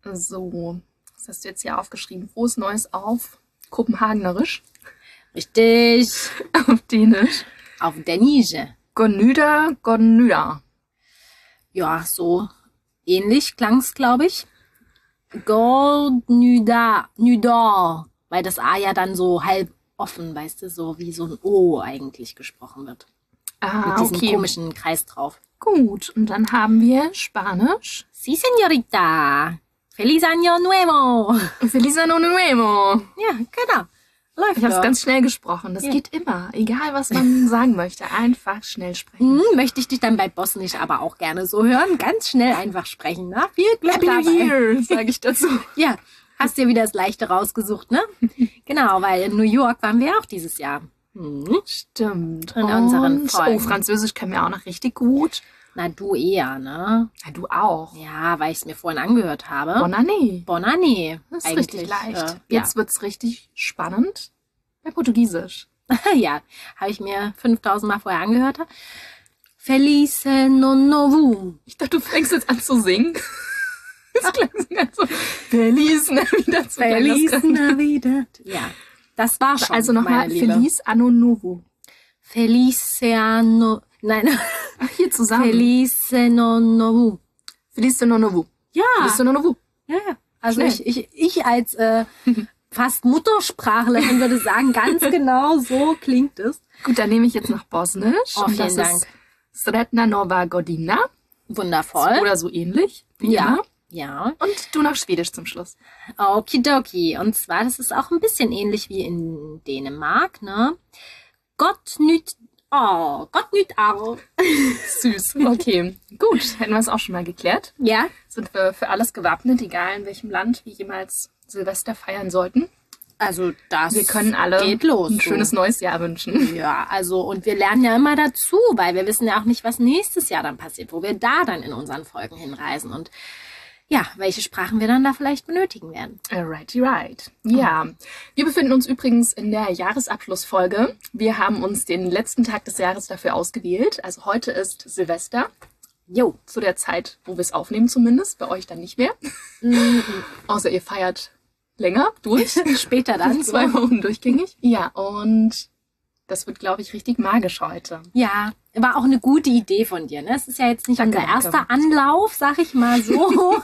So, was hast du jetzt hier aufgeschrieben? Frohes Neues auf Kopenhagenerisch, Richtig. auf Dänisch. Auf Dänische. Gonnyda. Ja, so ähnlich klang's, glaube ich. Nydar. Weil das A ja dann so halb offen, weißt du, so wie so ein O eigentlich gesprochen wird. Mit diesem komischen Kreis drauf. Gut, und dann haben wir Spanisch. Sí, señorita. Feliz año nuevo. Feliz Año Nuevo. Ja, genau. Läuft Ich habe es doch. ganz schnell gesprochen. Das geht immer. Egal, was man sagen möchte. Einfach schnell sprechen. Möchte ich dich dann bei Bosnisch aber auch gerne so hören. Ganz schnell einfach sprechen. Na? Viel Glück Happy New dabei. Year, sage ich dazu. Ja, hast dir wieder das Leichte rausgesucht, ne? Genau, weil in New York waren wir auch dieses Jahr. Stimmt. In unseren Und, Folgen. Französisch können wir auch noch richtig gut. Na, du eher, ne? Ja, du auch. Ja, weil ich es mir vorhin angehört habe. Bonne année. Bonne année. Das ist richtig leicht. Ja. Jetzt wird's richtig spannend. Bei Portugiesisch. Ja, habe ich mir 5000 Mal vorher angehört. Feliz Ano Novo. Ich dachte, du fängst jetzt an zu singen. Das klang so ganz so. Feliz Navidad. Feliz Navidad. Ja, das war schon, Also nochmal, meine Liebe. Feliz Anno Novo. Feliz Ano... Nein, Ach, hier zusammen. Feliz Ano Novo. Feliz Anno Novo. Ja, Feliz Anno Novo. ja. Also Schnell. ich als fast Muttersprachlerin würde sagen, ganz genau so klingt es. Gut, dann nehme ich jetzt noch Bosnisch. Oh, Und vielen das Dank. ist Sretna Nova Godina. Wundervoll. Oder so ähnlich. Wie Ja, immer. ja. Und du noch Schwedisch zum Schluss. Okidoki. Und zwar, das ist auch ein bisschen ähnlich wie in Dänemark, ne? Gott nüt au. Süß. Okay, gut. Hätten wir es auch schon mal geklärt. Ja, Sind wir für alles gewappnet, egal in welchem Land wir jemals Silvester feiern sollten. also das Wir können alle geht los. ein schönes neues Jahr wünschen. Ja, also und wir lernen ja immer dazu, weil wir wissen ja auch nicht, was nächstes Jahr dann passiert, wo wir da dann in unseren Folgen hinreisen und ja, welche Sprachen wir dann da vielleicht benötigen werden. Righty right. Ja, wir befinden uns übrigens in der Jahresabschlussfolge. Wir haben uns den letzten Tag des Jahres dafür ausgewählt. Also heute ist Silvester. Jo. Zu der Zeit, wo wir es aufnehmen zumindest. Bei euch dann nicht mehr. Außer ihr feiert länger durch. Später dann. 2 Wochen durchgängig. Ja, und das wird, glaube ich, richtig magisch heute. Ja, war auch eine gute Idee von dir. Ne? Es ist ja jetzt nicht Danke, unser danke. erster Anlauf, sag ich mal so.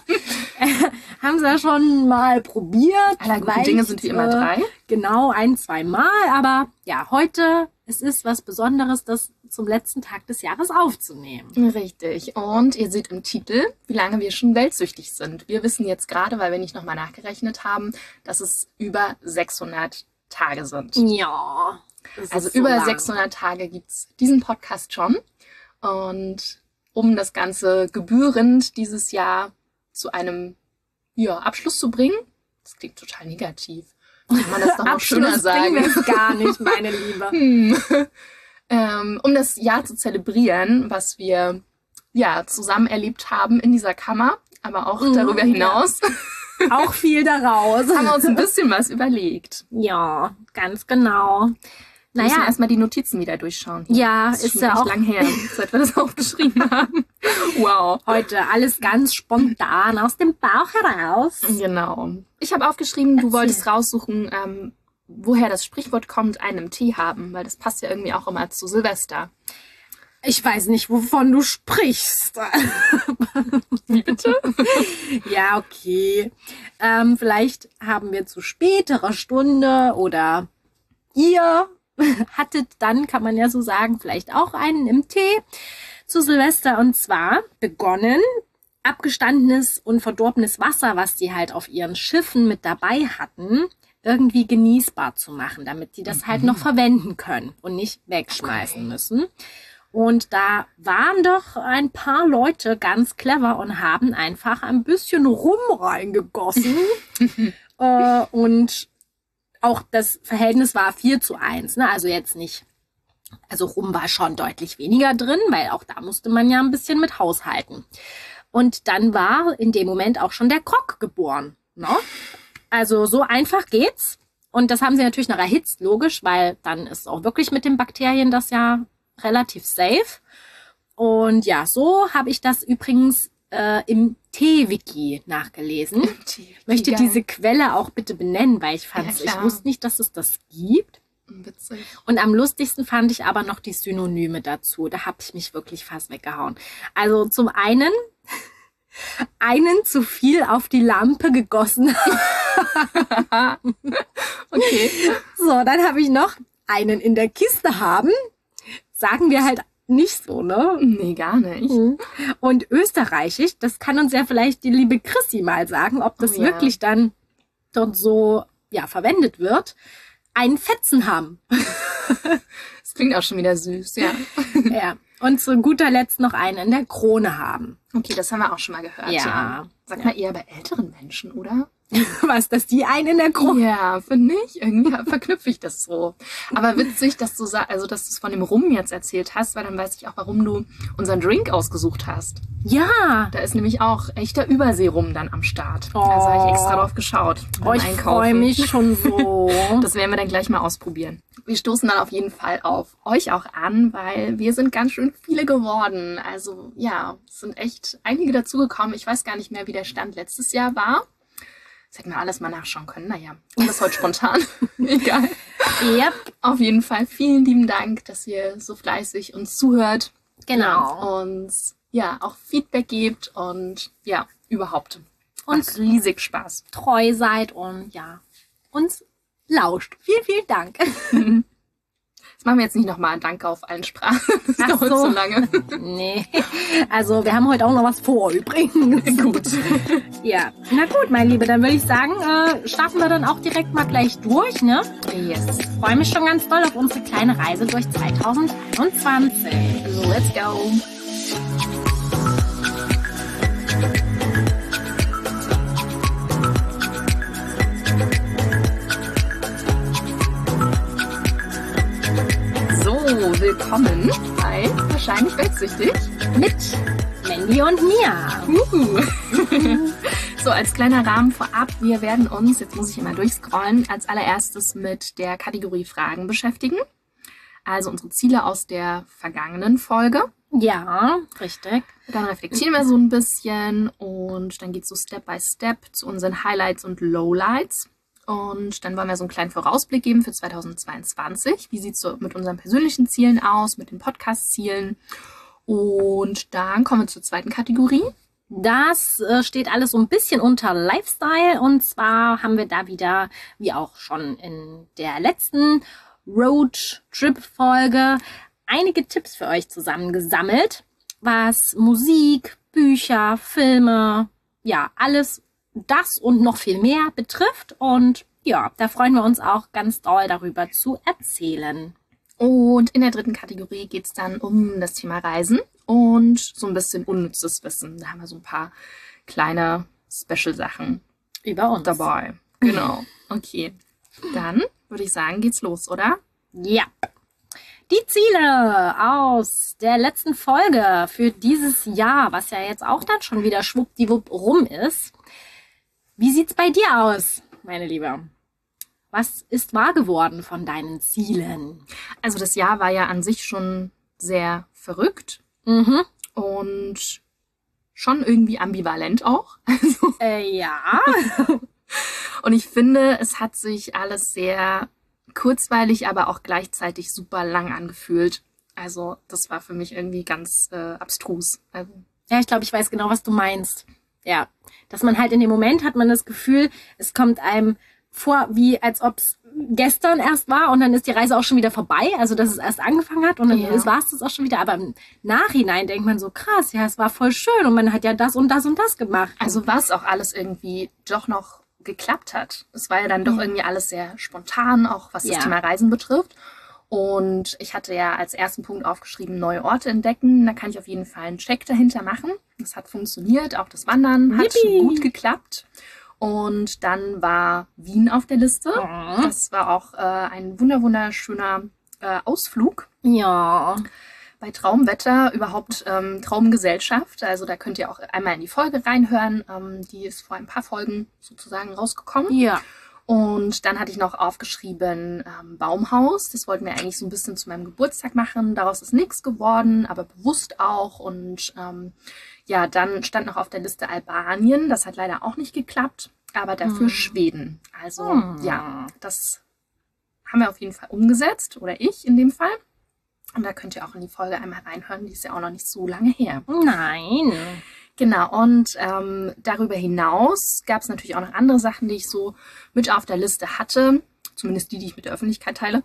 Haben sie ja schon mal probiert. Aller guten Dinge sind wie immer 3. Genau, 1-2 Mal. Aber ja, heute, es ist was Besonderes, das zum letzten Tag des Jahres aufzunehmen. Richtig. Und ihr seht im Titel, wie lange wir schon weltsüchtig sind. Wir wissen jetzt gerade, weil wir nicht nochmal nachgerechnet haben, dass es über 600 Tage sind. Ja. das Also ist so über lang. 600 Tage gibt's diesen Podcast schon. Und um das Ganze gebührend dieses Jahr zu einem Abschluss zu bringen, das klingt total negativ. Kann man das doch noch schöner Abschluss bringen wir sagen. es gar nicht, meine Liebe. Um das Jahr zu zelebrieren, was wir zusammen erlebt haben in dieser Kammer, aber auch darüber hinaus, Auch viel daraus. haben wir uns ein bisschen was überlegt. Ja, ganz genau. Wir müssen Naja, erstmal die Notizen wieder durchschauen. ja, Das ist schon ja echt auch lang her, seit wir das aufgeschrieben haben. Wow. heute alles ganz spontan aus dem Bauch heraus. Genau. Ich habe aufgeschrieben, du wolltest raussuchen, woher das Sprichwort kommt, einen Tee haben, weil das passt ja irgendwie auch immer zu Silvester. Ich weiß nicht, wovon du sprichst. Wie bitte? Ja, okay. Vielleicht haben wir zu späterer Stunde oder ihr hattet dann, kann man ja so sagen, vielleicht auch einen im Tee zu Silvester. Und zwar begonnen, abgestandenes und verdorbenes Wasser, was die halt auf ihren Schiffen mit dabei hatten, irgendwie genießbar zu machen, damit die das halt noch verwenden können und nicht wegschmeißen müssen. Und da waren doch ein paar Leute ganz clever und haben einfach ein bisschen Rum reingegossen. Und auch das Verhältnis war 4:1. Ne? Also jetzt nicht, also Rum war schon deutlich weniger drin, weil auch da musste man ja ein bisschen mit haushalten. Und dann war in dem Moment auch schon der Grog geboren. Ne? Also so einfach geht's. Und das haben sie natürlich noch erhitzt, logisch, weil dann ist auch wirklich mit den Bakterien das ja relativ safe. Und ja, so habe ich das übrigens im MT-Wiki nachgelesen. Ich möchte diese Quelle auch bitte benennen, weil ich wusste nicht, dass es das gibt. Witzig. Und am lustigsten fand ich aber noch die Synonyme dazu. Da habe ich mich wirklich fast weggehauen. Also zum einen zu viel auf die Lampe gegossen. Okay. So, dann habe ich noch einen in der Kiste haben. Sagen wir halt nicht so, ne? Nee, gar nicht. Und österreichisch, das kann uns ja vielleicht die liebe Chrissy mal sagen, ob das wirklich dann dort so verwendet wird. Einen Fetzen haben. Das klingt auch schon wieder süß, ja. Ja. Und zu guter Letzt noch einen in der Krone haben. Okay, das haben wir auch schon mal gehört. Ja. Sag mal eher bei älteren Menschen, oder? Was, dass die einen in der Krone? Ja, finde ich. Irgendwie verknüpfe ich das so. Aber witzig, dass du dass du es von dem Rum jetzt erzählt hast, weil dann weiß ich auch, warum du unseren Drink ausgesucht hast. Ja. Da ist nämlich auch echter Überseerum dann am Start. Also habe ich extra drauf geschaut. Ich freue mich schon so. Das werden wir dann gleich mal ausprobieren. Wir stoßen dann auf jeden Fall auf euch auch an, weil wir sind ganz schön viele geworden. Also ja, es sind echt einige dazugekommen. Ich weiß gar nicht mehr, wie der Stand letztes Jahr war. Das hätten wir alles mal nachschauen können. Naja, und das heute spontan. Egal. Yep. Auf jeden Fall vielen lieben Dank, dass ihr so fleißig uns zuhört. Genau. Und ja, auch Feedback gebt und ja, überhaupt. Und riesig Spaß. Treu seid und uns lauscht. Vielen, vielen Dank. Das machen wir jetzt nicht nochmal. Danke auf allen Sprachen. Das dauert so lange. Nee. Also wir haben heute auch noch was vor übrigens. Gut. Ja. Na gut, mein Liebe, dann würde ich sagen, starten wir dann auch direkt mal gleich durch, ne? Yes. Ich freue mich schon ganz doll auf unsere kleine Reise durch 2021. So, let's go. Willkommen bei Wahrscheinlich Weltsüchtig mit Mandy und Mia. So, als kleiner Rahmen vorab, wir werden uns, jetzt muss ich immer durchscrollen, als allererstes mit der Kategorie Fragen beschäftigen. Also unsere Ziele aus der vergangenen Folge. Ja, richtig. Dann reflektieren wir so ein bisschen und dann geht es so Step by Step zu unseren Highlights und Lowlights. Und dann wollen wir so einen kleinen Vorausblick geben für 2022. Wie sieht es so mit unseren persönlichen Zielen aus, mit den Podcast-Zielen? Und dann kommen wir zur zweiten Kategorie. Das steht alles so ein bisschen unter Lifestyle. Und zwar haben wir da wieder, wie auch schon in der letzten Road-Trip-Folge, einige Tipps für euch zusammengesammelt, was Musik, Bücher, Filme, alles das und noch viel mehr betrifft. Und ja, da freuen wir uns auch ganz doll darüber zu erzählen. Und in der dritten Kategorie geht es dann um das Thema Reisen und so ein bisschen unnützes Wissen. Da haben wir so ein paar kleine Special-Sachen über uns dabei. Genau. Okay. Dann würde ich sagen, geht's los, oder? Ja. Die Ziele aus der letzten Folge für dieses Jahr, was ja jetzt auch dann schon wieder schwuppdiwupp rum ist. Wie sieht's bei dir aus, meine Liebe? Was ist wahr geworden von deinen Zielen? Also das Jahr war ja an sich schon sehr verrückt und schon irgendwie ambivalent auch. Also, ja. Und ich finde, es hat sich alles sehr kurzweilig, aber auch gleichzeitig super lang angefühlt. Also das war für mich irgendwie ganz abstrus. Also, ja, ich glaube, ich weiß genau, was du meinst. Ja, dass man halt in dem Moment hat man das Gefühl, es kommt einem vor, wie als ob es gestern erst war und dann ist die Reise auch schon wieder vorbei, also dass es erst angefangen hat und dann war es das auch schon wieder, aber im Nachhinein denkt man so, krass, ja, es war voll schön und man hat ja das und das und das gemacht. Also was auch alles irgendwie doch noch geklappt hat. Es war ja dann doch irgendwie alles sehr spontan, auch was das Thema Reisen betrifft. Und ich hatte ja als ersten Punkt aufgeschrieben, neue Orte entdecken. Da kann ich auf jeden Fall einen Check dahinter machen. Das hat funktioniert, auch das Wandern hat gut geklappt. Und dann war Wien auf der Liste. Das war auch ein wunderschöner Ausflug. Ja. Bei Traumwetter, überhaupt Traumgesellschaft. Also da könnt ihr auch einmal in die Folge reinhören. Die ist vor ein paar Folgen sozusagen rausgekommen. Ja. Und dann hatte ich noch aufgeschrieben Baumhaus. Das wollten wir eigentlich so ein bisschen zu meinem Geburtstag machen. Daraus ist nichts geworden, aber bewusst auch. Und ja, dann stand noch auf der Liste Albanien. Das hat leider auch nicht geklappt, aber dafür Schweden. Also ja, das haben wir auf jeden Fall umgesetzt. Oder ich in dem Fall. Und da könnt ihr auch in die Folge einmal reinhören. Die ist ja auch noch nicht so lange her. Nein. Genau, und darüber hinaus gab es natürlich auch noch andere Sachen, die ich so mit auf der Liste hatte. Zumindest die ich mit der Öffentlichkeit teile.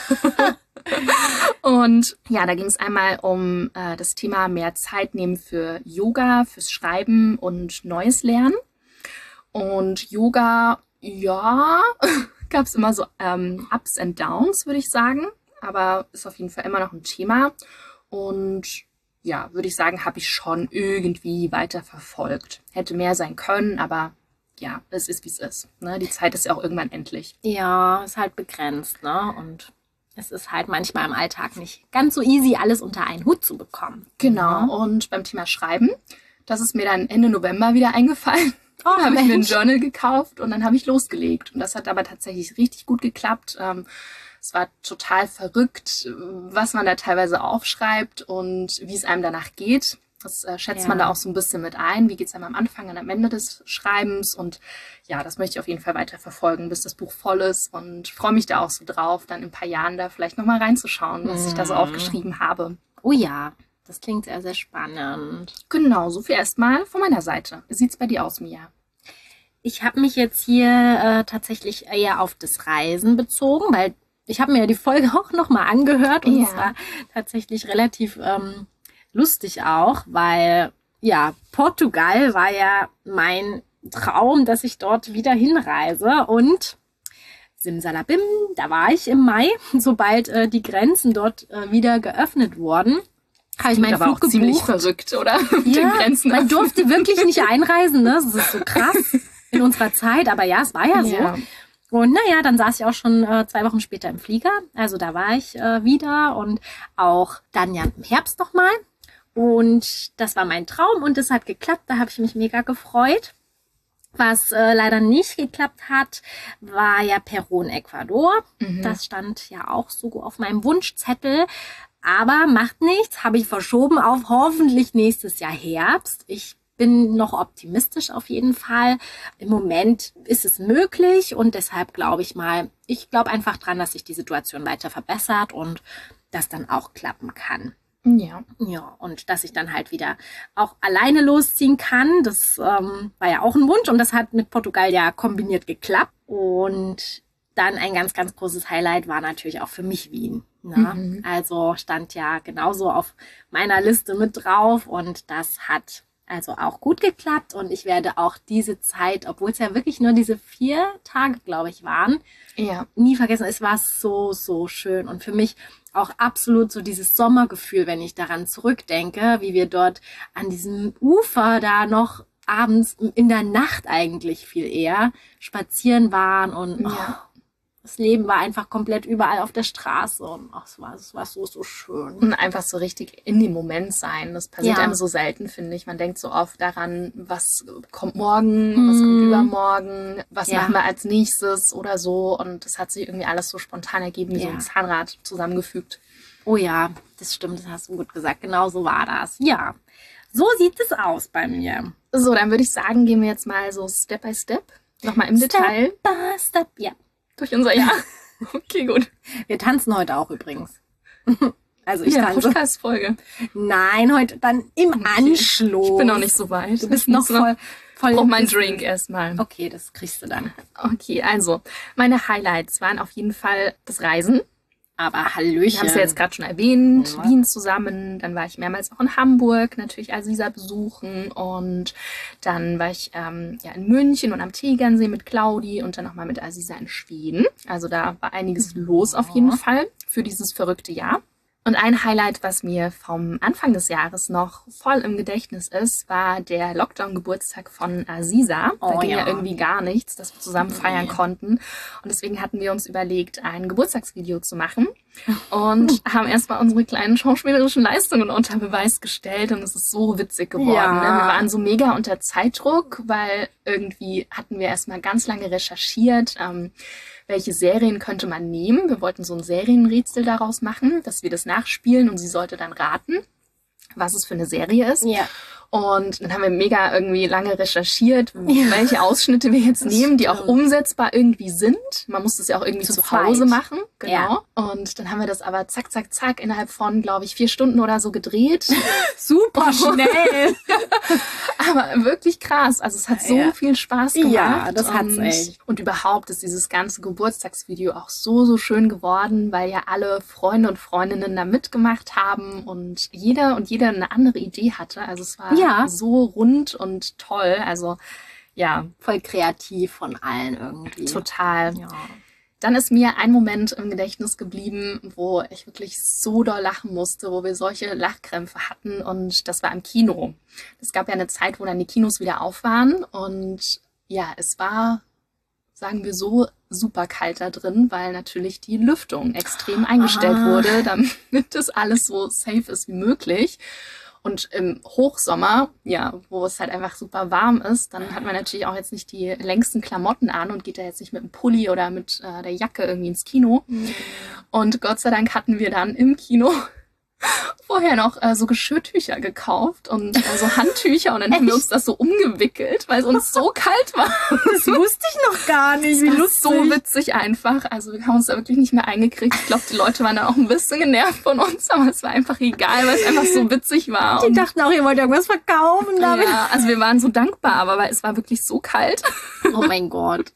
Und ja, da ging es einmal um das Thema mehr Zeit nehmen für Yoga, fürs Schreiben und Neues lernen. Und Yoga, ja, gab es immer so Ups and Downs, würde ich sagen. Aber ist auf jeden Fall immer noch ein Thema. Und ja, würde ich sagen, habe ich schon irgendwie weiter verfolgt. Hätte mehr sein können, aber ja, es ist, wie es ist. Ne? Die Zeit ist ja auch irgendwann endlich. Ja, ist halt begrenzt, ne? Und es ist halt manchmal im Alltag nicht ganz so easy, alles unter einen Hut zu bekommen. Genau, und beim Thema Schreiben, das ist mir dann Ende November wieder eingefallen. Oh, Da habe ich mir ein Mensch. Journal gekauft und dann habe ich losgelegt. Und das hat aber tatsächlich richtig gut geklappt. Es war total verrückt, was man da teilweise aufschreibt und wie es einem danach geht. Das schätzt man da auch so ein bisschen mit ein. Wie geht es einem am Anfang und am Ende des Schreibens? Und ja, das möchte ich auf jeden Fall weiter verfolgen, bis das Buch voll ist. Und freue mich da auch so drauf, dann in ein paar Jahren da vielleicht nochmal reinzuschauen, was ich da so aufgeschrieben habe. Oh ja, das klingt sehr, sehr spannend. Genau, so viel erstmal von meiner Seite. Wie sieht's bei dir aus, Mia? Ich habe mich jetzt hier tatsächlich eher auf das Reisen bezogen, weil ich habe mir ja die Folge auch nochmal angehört und Ja. es war tatsächlich relativ lustig auch, weil ja, Portugal war ja mein Traum, dass ich dort wieder hinreise und simsalabim, da war ich im Mai, sobald die Grenzen dort wieder geöffnet wurden. Habe ich meinen aber Flug auch ziemlich gebucht. verrückt, oder? Mit den Ja, Grenzen man öffnen. durfte wirklich nicht einreisen, ne? Das ist so krass in unserer Zeit, aber ja, es war ja so. Ja. Und naja, dann saß ich auch schon 2 Wochen später im Flieger. Also da war ich wieder und auch dann ja im Herbst nochmal. Und das war mein Traum und es hat geklappt. Da habe ich mich mega gefreut. Was leider nicht geklappt hat, war ja Peru in Ecuador. Das stand ja auch so auf meinem Wunschzettel. Aber macht nichts, habe ich verschoben auf hoffentlich nächstes Jahr Herbst. Ich bin noch optimistisch auf jeden Fall. Im Moment ist es möglich und deshalb glaube ich einfach dran, dass sich die Situation weiter verbessert und das dann auch klappen kann. Ja. Ja, und dass ich dann halt wieder auch alleine losziehen kann, das war ja auch ein Wunsch und das hat mit Portugal ja kombiniert geklappt. Und dann ein ganz, ganz großes Highlight war natürlich auch für mich Wien. Ne? Also stand ja genauso auf meiner Liste mit drauf und das hat also auch gut geklappt und ich werde auch diese Zeit, obwohl es ja wirklich nur diese 4 Tage, glaube ich, waren, Ja. nie vergessen. Es war so, so schön und für mich auch absolut so dieses Sommergefühl, wenn ich daran zurückdenke, wie wir dort an diesem Ufer da noch abends in der Nacht eigentlich viel eher spazieren waren und Ja. das Leben war einfach komplett überall auf der Straße und es war so, so schön. Und einfach so richtig in dem Moment sein. Das passiert Ja. einem so selten, finde ich. Man denkt so oft daran, was kommt morgen, was kommt übermorgen, was Ja. machen wir als nächstes oder so. Und das hat sich irgendwie alles so spontan ergeben, wie so Ja. ein Zahnrad zusammengefügt. Oh ja, das stimmt, das hast du gut gesagt. Genau so war das. Ja, so sieht es aus bei mir. So, dann würde ich sagen, gehen wir jetzt mal so Step by Step nochmal im Detail Step by step, ja. durch unser Jahr. Okay, gut. Wir tanzen heute auch übrigens. Also ich Ja, tanze. Podcast-Folge. Nein, heute dann im Anschluss. Ich bin noch nicht so weit. Du bist noch voll Brauch im meinen Business. Drink erstmal. Okay, das kriegst du dann. Okay, also meine Highlights waren auf jeden Fall das Reisen. Aber Wir Hallöchen. haben es ja jetzt gerade schon erwähnt, Ja. Wien zusammen. Dann war ich mehrmals auch in Hamburg, natürlich Aziza besuchen. Und dann war ich in München und am Tegernsee mit Claudi und dann nochmal mit Aziza in Schweden. Also da war einiges los auf jeden Fall für dieses verrückte Jahr. Und ein Highlight, was mir vom Anfang des Jahres noch voll im Gedächtnis ist, war der Lockdown-Geburtstag von Aziza. Da Oh ging ja ja. irgendwie gar nichts, dass wir zusammen feiern konnten. Und deswegen hatten wir uns überlegt, ein Geburtstagsvideo zu machen und haben erstmal unsere kleinen schauspielerischen Leistungen unter Beweis gestellt. Und es ist so witzig geworden. Ja. Ne? Wir waren so mega unter Zeitdruck, weil irgendwie hatten wir erstmal ganz lange recherchiert, welche Serien könnte man nehmen. Wir wollten so ein Serienrätsel daraus machen, dass wir das nachspielen und sie sollte dann raten, was es für eine Serie ist. Ja. Und dann haben wir mega irgendwie lange recherchiert, welche Ausschnitte wir jetzt nehmen, die auch umsetzbar irgendwie sind. Man muss das ja auch irgendwie zu Hause machen. Genau. Ja. Und dann haben wir das aber zack, zack, zack innerhalb von, glaube ich, 4 Stunden oder so gedreht. Super schnell. Aber wirklich krass. Also es hat so viel Spaß gemacht. Ja, das hat's echt. Und überhaupt ist dieses ganze Geburtstagsvideo auch so schön geworden, weil ja alle Freunde und Freundinnen da mitgemacht haben und jeder eine andere Idee hatte. Also es war so rund und toll. Also ja. Voll kreativ von allen irgendwie. Total. Ja. Dann ist mir ein Moment im Gedächtnis geblieben, wo ich wirklich so doll lachen musste, wo wir solche Lachkrämpfe hatten und das war im Kino. Es gab ja eine Zeit, wo dann die Kinos wieder auf waren und ja, es war, sagen wir so, super kalt da drin, weil natürlich die Lüftung extrem eingestellt wurde, damit das alles so safe ist wie möglich. Und im Hochsommer, ja, wo es halt einfach super warm ist, dann hat man natürlich auch jetzt nicht die längsten Klamotten an und geht da jetzt nicht mit dem Pulli oder mit der Jacke irgendwie ins Kino. Und Gott sei Dank hatten wir dann im Kino vorher noch so Geschirrtücher gekauft und so Handtücher und dann haben wir uns das so umgewickelt, weil es uns so kalt war. Das wusste ich noch gar nicht. Wie lustig. So witzig einfach. Also wir haben uns da wirklich nicht mehr eingekriegt. Ich glaube, die Leute waren dann auch ein bisschen genervt von uns, aber es war einfach egal, weil es einfach so witzig war. Die dachten auch, ihr wollt irgendwas verkaufen damit. Ja, also wir waren so dankbar, aber es war wirklich so kalt. Oh mein Gott.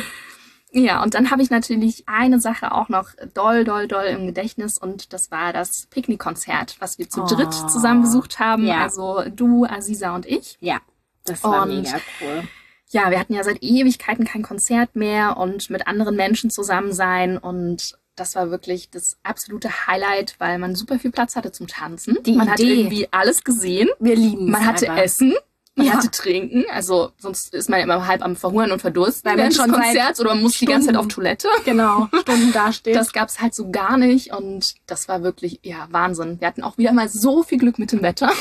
Ja, und dann habe ich natürlich eine Sache auch noch doll im Gedächtnis und das war das Picknickkonzert, was wir zu dritt zusammen besucht haben. Ja. Also du, Aziza und ich. Ja, das war Und mega cool. Ja, wir hatten ja seit Ewigkeiten kein Konzert mehr und mit anderen Menschen zusammen sein und das war wirklich das absolute Highlight, weil man super viel Platz hatte zum Tanzen. Man hat irgendwie alles gesehen. Wir lieben es. Man hatte einfach. Essen. Man hatte Trinken, also sonst ist man ja immer halb am Verhungern und Verdursten während des Konzerts oder man muss die ganze Zeit auf Toilette. Genau, Stunden dastehen. Das gab's halt so gar nicht und das war wirklich, ja, Wahnsinn. Wir hatten auch wieder mal so viel Glück mit dem Wetter.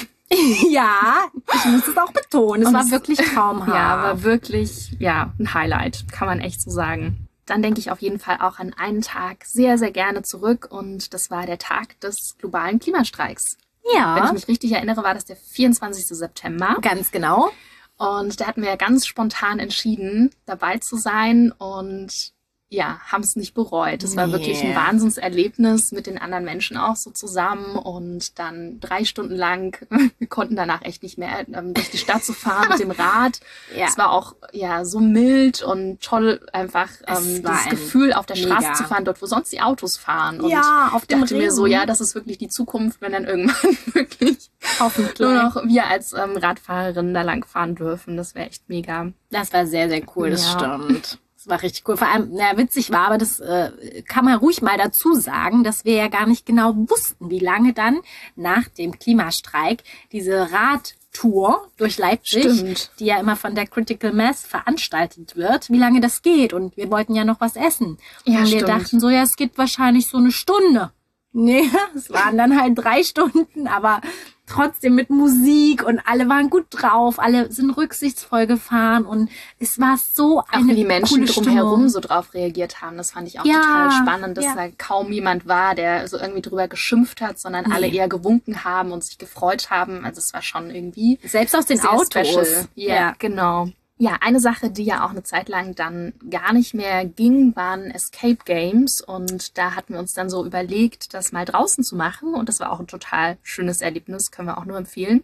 Ja, ich muss es auch betonen. Es war wirklich traumhaft. Ja, war wirklich, ja, ein Highlight, kann man echt so sagen. Dann denke ich auf jeden Fall auch an einen Tag sehr, sehr gerne zurück und das war der Tag des globalen Klimastreiks. Ja. Wenn ich mich richtig erinnere, war das der 24. September. Ganz genau. Und da hatten wir ja ganz spontan entschieden, dabei zu sein und ja, haben es nicht bereut. Es war wirklich ein Wahnsinnserlebnis mit den anderen Menschen auch so zusammen und dann 3 Stunden lang, wir konnten danach echt nicht mehr durch die Stadt zu fahren mit dem Rad. Es war auch ja so mild und toll einfach das Gefühl, auf der Straße zu fahren, dort wo sonst die Autos fahren. Und ja, auf dem dachte mir so, ja, das ist wirklich die Zukunft, wenn dann irgendwann wirklich nur noch wir als Radfahrerin da lang fahren dürfen. Das wäre echt mega. Das war sehr, sehr cool, das stimmt. Das war richtig cool. Vor allem, witzig war, aber das kann man ruhig mal dazu sagen, dass wir ja gar nicht genau wussten, wie lange dann nach dem Klimastreik diese Radtour durch Leipzig, die ja immer von der Critical Mass veranstaltet wird, wie lange das geht. Und wir wollten ja noch was essen. Und wir dachten so, ja, es geht wahrscheinlich so eine Stunde. Nee, es waren dann halt 3 Stunden, aber trotzdem mit Musik und alle waren gut drauf, alle sind rücksichtsvoll gefahren und es war so eine auch wie die Menschen coole drumherum so drauf reagiert haben, das fand ich auch total spannend, dass da kaum jemand war, der so irgendwie drüber geschimpft hat, sondern alle eher gewunken haben und sich gefreut haben, also es war schon irgendwie selbst aus den Autos. Ja, genau. Ja, eine Sache, die ja auch eine Zeit lang dann gar nicht mehr ging, waren Escape Games. Und da hatten wir uns dann so überlegt, das mal draußen zu machen. Und das war auch ein total schönes Erlebnis, können wir auch nur empfehlen,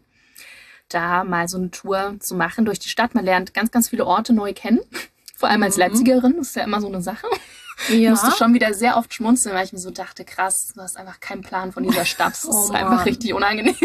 da mal so eine Tour zu machen durch die Stadt. Man lernt ganz, ganz viele Orte neu kennen. Vor allem als Leipzigerin, das ist ja immer so eine Sache. Ich musste schon wieder sehr oft schmunzeln, weil ich mir so dachte, krass, du hast einfach keinen Plan von dieser Stadt. Das ist einfach richtig unangenehm.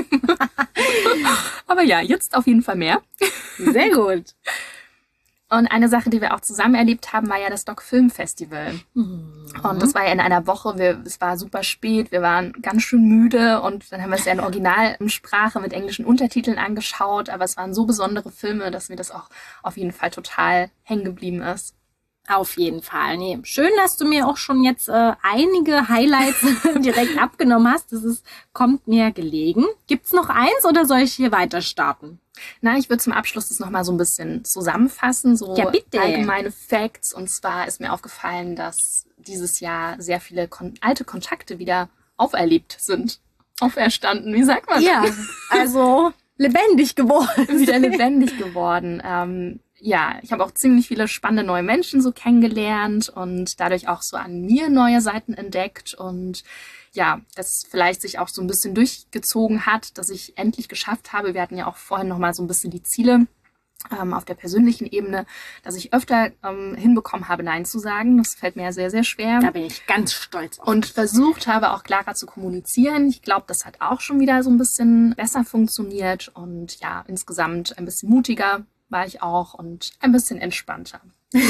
Aber ja, jetzt auf jeden Fall mehr. Sehr gut. Und eine Sache, die wir auch zusammen erlebt haben, war ja das Doc Film Festival. Und das war ja in einer Woche, es war super spät, wir waren ganz schön müde und dann haben wir es ja in Originalsprache mit englischen Untertiteln angeschaut, aber es waren so besondere Filme, dass mir das auch auf jeden Fall total hängen geblieben ist. Auf jeden Fall. Nee, schön, dass du mir auch schon jetzt einige Highlights direkt abgenommen hast. Kommt mir gelegen. Gibt's noch eins oder soll ich hier weiter starten? Na, ich würde zum Abschluss das nochmal so ein bisschen zusammenfassen, so Ja, bitte. allgemeine Facts. Und zwar ist mir aufgefallen, dass dieses Jahr sehr viele alte Kontakte wieder auferlebt sind. Auferstanden, wie sagt man Ja, das? also lebendig geworden. Wieder lebendig geworden. Ja, ich habe auch ziemlich viele spannende neue Menschen so kennengelernt und dadurch auch so an mir neue Seiten entdeckt und ja, das vielleicht sich auch so ein bisschen durchgezogen hat, dass ich endlich geschafft habe. Wir hatten ja auch vorhin nochmal so ein bisschen die Ziele auf der persönlichen Ebene, dass ich öfter hinbekommen habe, Nein zu sagen. Das fällt mir ja sehr, sehr schwer. Da bin ich ganz stolz auf. Und versucht habe, auch klarer zu kommunizieren. Ich glaube, das hat auch schon wieder so ein bisschen besser funktioniert und ja, insgesamt ein bisschen mutiger war ich auch und ein bisschen entspannter.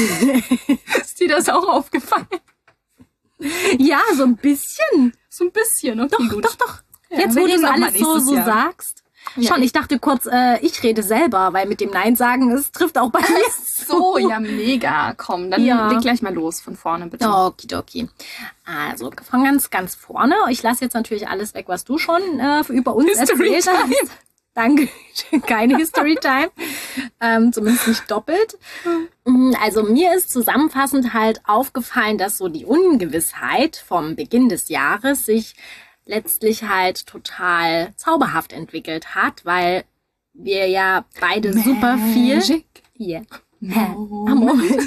Ist dir das auch aufgefallen? Ja, so ein bisschen. So ein bisschen, okay, gut. Doch. Ja, Jetzt, wir wo du reden es noch mal alles so nächstes Jahr. sagst. Ja, Schon, ich dachte kurz, ich rede selber, weil mit dem Nein sagen, es trifft auch bei mir. So, ja, mega. Komm, dann Ja. leg gleich mal los von vorne, bitte. Okidoki. Also von ganz vorne. Ich lasse jetzt natürlich alles weg, was du schon über uns History erzählt Time. hast. Danke. Keine History Time. Zumindest nicht doppelt. Also mir ist zusammenfassend halt aufgefallen, dass so die Ungewissheit vom Beginn des Jahres sich letztlich halt total zauberhaft entwickelt hat, weil wir ja beide super viel... Magic. Yeah. Moment.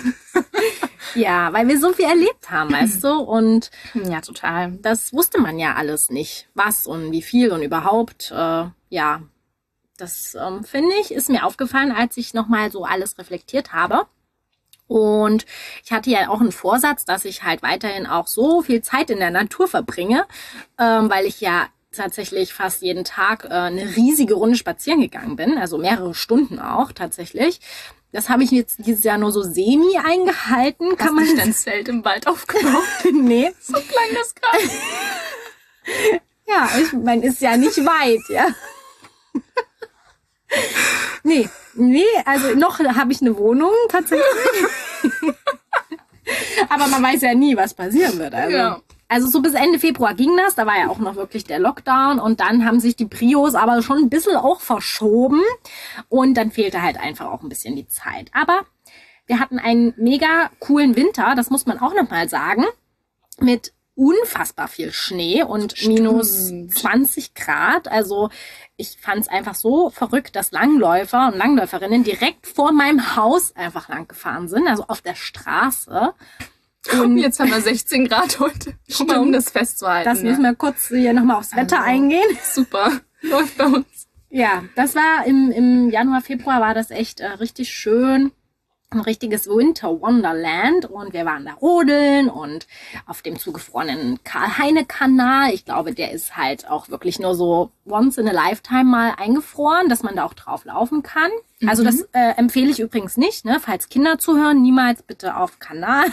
Ja, weil wir so viel erlebt haben, weißt du? Und Ja, total. das wusste man ja alles nicht. Was und wie viel und überhaupt. Ja, das finde ich, ist mir aufgefallen, als ich nochmal so alles reflektiert habe. Und ich hatte ja auch einen Vorsatz, dass ich halt weiterhin auch so viel Zeit in der Natur verbringe, weil ich ja tatsächlich fast jeden Tag eine riesige Runde spazieren gegangen bin, also mehrere Stunden auch tatsächlich. Das habe ich jetzt dieses Jahr nur so semi eingehalten. Kann man dein Zelt im Wald aufgebaut? Nee. So klang das gerade. Ja, ich meine, ist ja nicht weit, ja. Nee, also noch habe ich eine Wohnung tatsächlich. Aber man weiß ja nie, was passieren wird. Also so bis Ende Februar ging das, da war ja auch noch wirklich der Lockdown und dann haben sich die Prios aber schon ein bisschen auch verschoben und dann fehlte halt einfach auch ein bisschen die Zeit. Aber wir hatten einen mega coolen Winter, das muss man auch nochmal sagen, mit unfassbar viel Schnee und minus 20 Grad. Also ich fand es einfach so verrückt, dass Langläufer und Langläuferinnen direkt vor meinem Haus einfach lang gefahren sind, also auf der Straße. Und jetzt haben wir 16 Grad heute. Nur um das festzuhalten. Das müssen wir kurz hier nochmal aufs Wetter eingehen. Super. Läuft bei uns. Ja, das war im Januar, Februar war das echt richtig schön. Ein richtiges Winter Wonderland und wir waren da rodeln und auf dem zugefrorenen Karl-Heine-Kanal. Ich glaube, der ist halt auch wirklich nur so once in a lifetime mal eingefroren, dass man da auch drauf laufen kann. Also das empfehle ich übrigens nicht, ne? Falls Kinder zuhören, niemals bitte auf Kanal.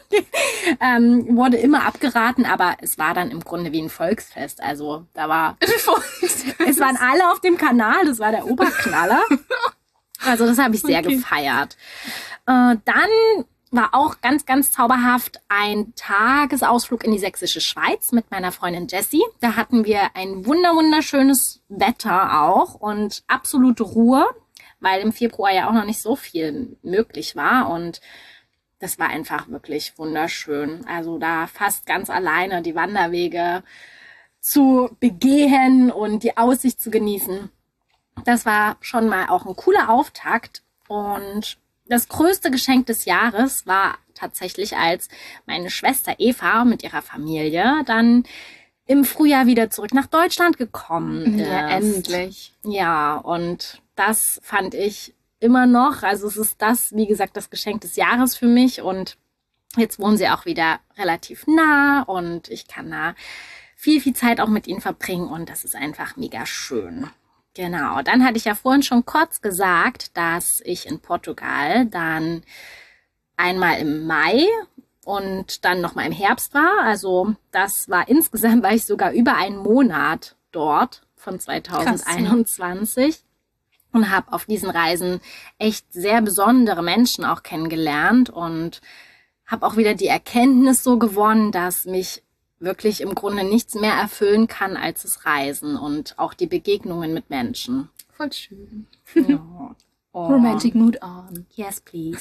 Wurde immer abgeraten, aber es war dann im Grunde wie ein Volksfest. Also da war, es waren alle auf dem Kanal, das war der Oberknaller. Also das habe ich sehr gefeiert. Dann war auch ganz, ganz zauberhaft ein Tagesausflug in die sächsische Schweiz mit meiner Freundin Jessie. Da hatten wir ein wunderschönes Wetter auch und absolute Ruhe, weil im Februar ja auch noch nicht so viel möglich war und das war einfach wirklich wunderschön. Also da fast ganz alleine die Wanderwege zu begehen und die Aussicht zu genießen. Das war schon mal auch ein cooler Auftakt. Und das größte Geschenk des Jahres war tatsächlich, als meine Schwester Eva mit ihrer Familie dann im Frühjahr wieder zurück nach Deutschland gekommen ist. Ja, endlich. Ja, und das fand ich immer noch, also es ist das, wie gesagt, das Geschenk des Jahres für mich und jetzt wohnen sie auch wieder relativ nah und ich kann da viel Zeit auch mit ihnen verbringen und das ist einfach mega schön. Genau, dann hatte ich ja vorhin schon kurz gesagt, dass ich in Portugal dann einmal im Mai und dann nochmal im Herbst war, also das war insgesamt, war ich sogar über einen Monat dort von 2021. Und habe auf diesen Reisen echt sehr besondere Menschen auch kennengelernt und habe auch wieder die Erkenntnis so gewonnen, dass mich wirklich im Grunde nichts mehr erfüllen kann als das Reisen und auch die Begegnungen mit Menschen. Voll schön. Ja. Oh. Romantic mood on. Yes, please.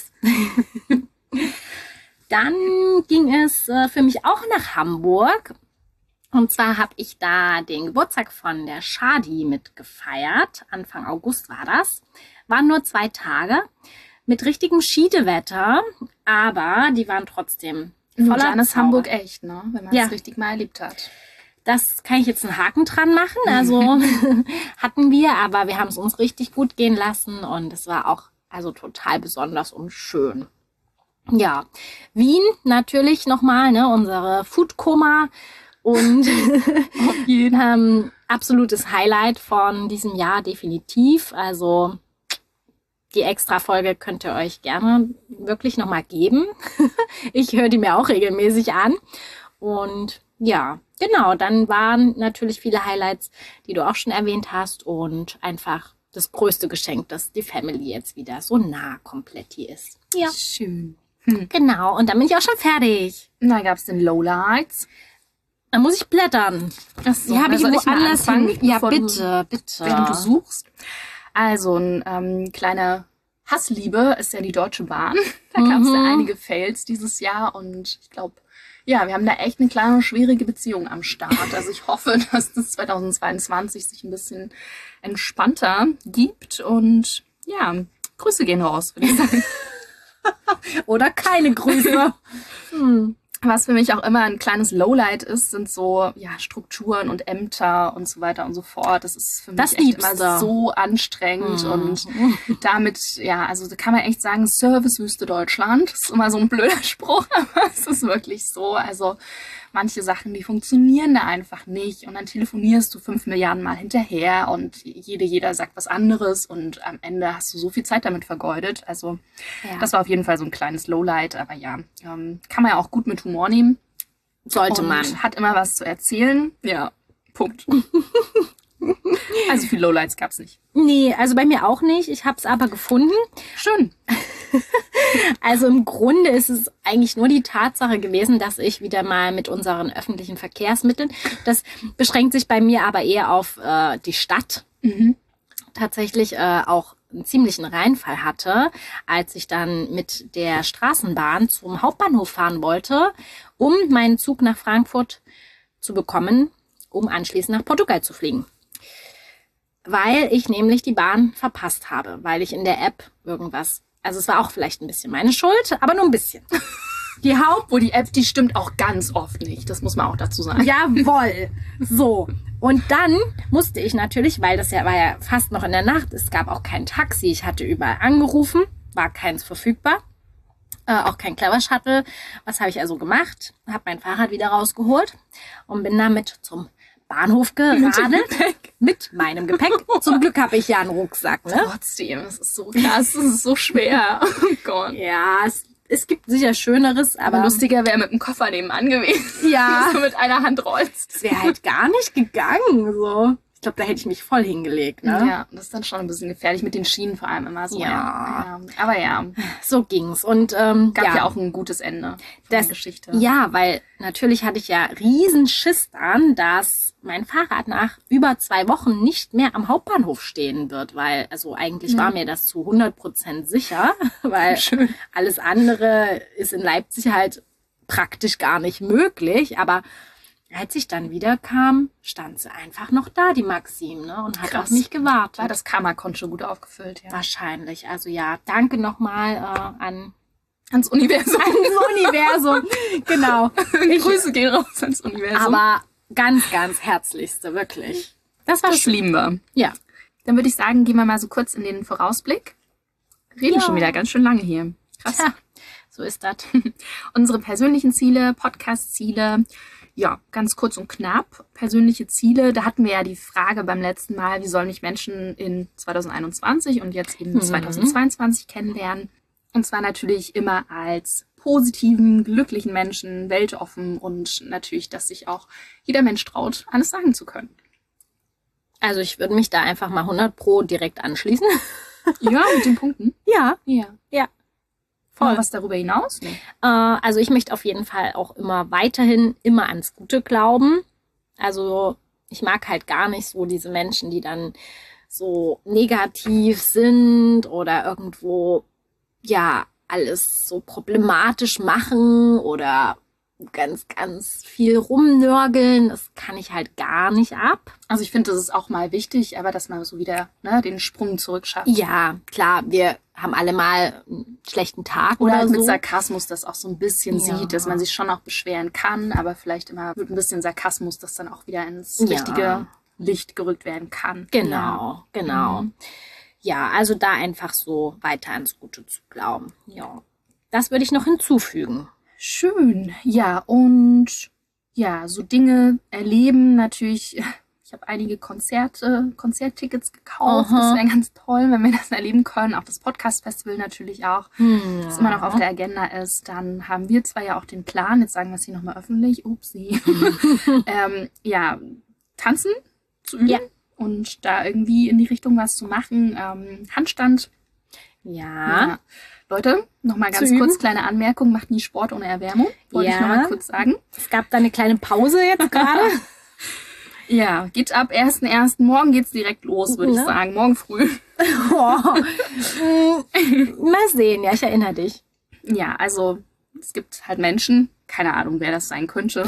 Dann ging es für mich auch nach Hamburg. Und zwar habe ich da den Geburtstag von der Shadi mitgefeiert. Anfang August war das. Waren nur 2 Tage mit richtigem Schiedewetter, aber die waren trotzdem voller Dann ist Zauber. Hamburg echt, ne? Wenn man es Ja. richtig mal erlebt hat. Das kann ich jetzt einen Haken dran machen. Also hatten wir, aber wir haben es uns richtig gut gehen lassen und es war auch also total besonders und schön. Ja, Wien natürlich nochmal, ne, unsere Foodkoma und absolutes Highlight von diesem Jahr definitiv. Also die Extra-Folge könnt ihr euch gerne wirklich nochmal geben. Ich höre die mir auch regelmäßig an. Und ja, genau, dann waren natürlich viele Highlights, die du auch schon erwähnt hast. Und einfach das größte Geschenk, dass die Family jetzt wieder so nah komplett hier ist. Ja, Schön. genau. Und dann bin ich auch schon fertig. Da gab es den Lowlights. Dann muss ich blättern. Achso, Die habe ich soll mal woanders anfangen, hin. Ja, bevor du- bitte. Während du suchst. Also, ein kleine Hassliebe ist ja die Deutsche Bahn. Da gab es ja einige Fails dieses Jahr und ich glaube, ja, wir haben da echt eine kleine schwierige Beziehung am Start. Also ich hoffe, dass das 2022 sich ein bisschen entspannter gibt und ja, Grüße gehen raus, würde ich sagen. Oder keine Grüße. Was für mich auch immer ein kleines Lowlight ist, sind so ja, Strukturen und Ämter und so weiter und so fort. Das ist für mich Das echt liebst immer du. so anstrengend und damit, ja, also da kann man echt sagen, Servicewüste Deutschland. Das ist immer so ein blöder Spruch, aber es ist wirklich so. Also manche Sachen, die funktionieren da einfach nicht und dann telefonierst du 5 Milliarden Mal hinterher und jeder sagt was anderes und am Ende hast du so viel Zeit damit vergeudet. Also Ja. das war auf jeden Fall so ein kleines Lowlight, aber ja, kann man ja auch gut mit Humor nehmen. Sollte Und man. hat immer was zu erzählen. Ja, Punkt. Also viele Lowlights gab's nicht. Nee, also bei mir auch nicht. Ich habe es aber gefunden. Schön. Also im Grunde ist es eigentlich nur die Tatsache gewesen, dass ich wieder mal mit unseren öffentlichen Verkehrsmitteln, das beschränkt sich bei mir aber eher auf die Stadt, tatsächlich auch einen ziemlichen Reinfall hatte, als ich dann mit der Straßenbahn zum Hauptbahnhof fahren wollte, um meinen Zug nach Frankfurt zu bekommen, um anschließend nach Portugal zu fliegen. Weil ich nämlich die Bahn verpasst habe, weil ich in der App irgendwas, also es war auch vielleicht ein bisschen meine Schuld, aber nur ein bisschen. Die Obwohl die App, die stimmt auch ganz oft nicht. Das muss man auch dazu sagen. Jawohl. So. Und dann musste ich natürlich, weil das ja war ja fast noch in der Nacht, es gab auch kein Taxi. Ich hatte überall angerufen, war keins verfügbar. Auch kein Clever Shuttle. Was habe ich also gemacht? Habe mein Fahrrad wieder rausgeholt und bin damit zum Bahnhof geradelt. Mit meinem Gepäck. Zum Glück habe ich ja einen Rucksack, ne? Trotzdem, das ist so krass, das ist so schwer. Oh Gott. Ja, es gibt sicher Schöneres, aber Aber lustiger wäre mit dem Koffer nebenan gewesen. Ja. Dass du mit einer Hand rollst. es wäre halt gar nicht gegangen. So. Ich glaube, da hätte ich mich voll hingelegt, ne? Ja, das ist dann schon ein bisschen gefährlich mit den Schienen vor allem immer so. Ja. Aber ja, So ging's. Und gab ja auch ein gutes Ende von der Geschichte. Ja, weil natürlich hatte ich ja riesen Schiss dann, dass mein Fahrrad nach über 2 Wochen nicht mehr am Hauptbahnhof stehen wird, weil, also eigentlich war mir das zu 100% sicher, weil Schön. alles andere ist in Leipzig halt praktisch gar nicht möglich, aber als ich dann wieder kam, stand sie einfach noch da, die Maxim, ne, und hat Krass. auf mich gewartet. War das Karma-Konto gut aufgefüllt, ja. Wahrscheinlich. Also ja, danke nochmal Ans Universum. ans Universum. Genau. Grüße gehen raus ans Universum. Aber ganz, ganz herzlichste, wirklich. Das war das schön. lieben wir. Ja. Dann würde ich sagen, gehen wir mal so kurz in den Vorausblick. Reden Ja. schon wieder ganz schön lange hier. Krass. Tja, so ist das. Unsere persönlichen Ziele, Podcast-Ziele. Ja, ganz kurz und knapp. Persönliche Ziele, da hatten wir ja die Frage beim letzten Mal, wie sollen mich Menschen in 2021 und jetzt eben 2022 kennenlernen? Und zwar natürlich immer als positiven, glücklichen Menschen, weltoffen und natürlich, dass sich auch jeder Mensch traut, alles sagen zu können. Also ich würde mich da einfach mal 100 Pro direkt anschließen. Ja, mit den Punkten. Ja, Ja. ja. voll. Was darüber hinaus? Nee. Also ich möchte auf jeden Fall auch immer weiterhin immer ans Gute glauben. Also ich mag halt gar nicht so diese Menschen, die dann so negativ sind oder irgendwo, ja, alles so problematisch machen oder ganz, ganz viel rumnörgeln. Das kann ich halt gar nicht ab. Also ich finde, das ist auch mal wichtig, aber dass man so wieder den Sprung zurückschafft. Ja, klar, wir haben alle mal einen schlechten Tag Oder oder halt so. mit Sarkasmus das auch so ein bisschen Ja. sieht, dass man sich schon auch beschweren kann, aber vielleicht immer mit ein bisschen Sarkasmus, das dann auch wieder ins Ja. richtige Licht gerückt werden kann. Genau, genau. Mhm. Ja, also da einfach so weiter ans Gute zu glauben. Ja, das würde ich noch hinzufügen. Schön. Ja, und ja, so Dinge erleben natürlich. Ich habe einige Konzerttickets gekauft. Aha. Das wäre ganz toll, wenn wir das erleben können. Auch das Podcast-Festival natürlich auch, das immer noch auf der Agenda ist. Dann haben wir zwar ja auch den Plan, jetzt sagen wir es hier nochmal öffentlich, upsie, ja, tanzen zu üben Ja. und da irgendwie in die Richtung was zu machen. Handstand. Ja, Leute, nochmal ganz Zu kurz, üben. kleine Anmerkung, macht nie Sport ohne Erwärmung. Wollte ich Ja. nochmal kurz sagen. es gab da eine kleine Pause jetzt gerade. Ja, geht ab 1.1. Morgen geht's direkt los, würde ich Ja. sagen. Morgen früh. Mal sehen, ja, ich erinnere dich. Ja, also es gibt halt Menschen, keine Ahnung, wer das sein könnte,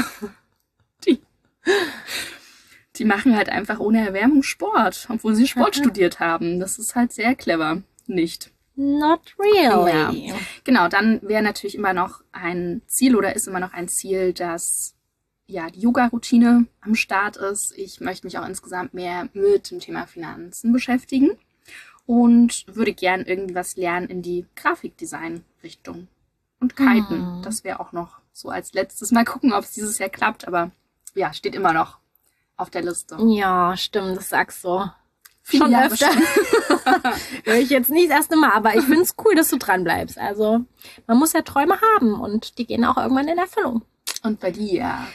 die machen halt einfach ohne Erwärmung Sport, obwohl sie Sport studiert haben. Das ist halt sehr clever. Nicht. Not really. Ja. Genau, dann wäre natürlich immer noch ein Ziel oder ist immer noch ein Ziel, dass ja die Yoga-Routine am Start ist. Ich möchte mich auch insgesamt mehr mit dem Thema Finanzen beschäftigen und würde gern irgendwie was lernen in die Grafikdesign-Richtung. Und Kiten, das wäre auch noch so als letztes. Mal gucken, ob es dieses Jahr klappt, aber ja, steht immer noch auf der Liste. Ja, stimmt, das sagst du. Viele Schon Jahre öfter. Höre ich jetzt nicht das erste Mal, aber ich finde es cool, dass du dran bleibst. Also man muss ja Träume haben und die gehen auch irgendwann in Erfüllung. Und bei dir?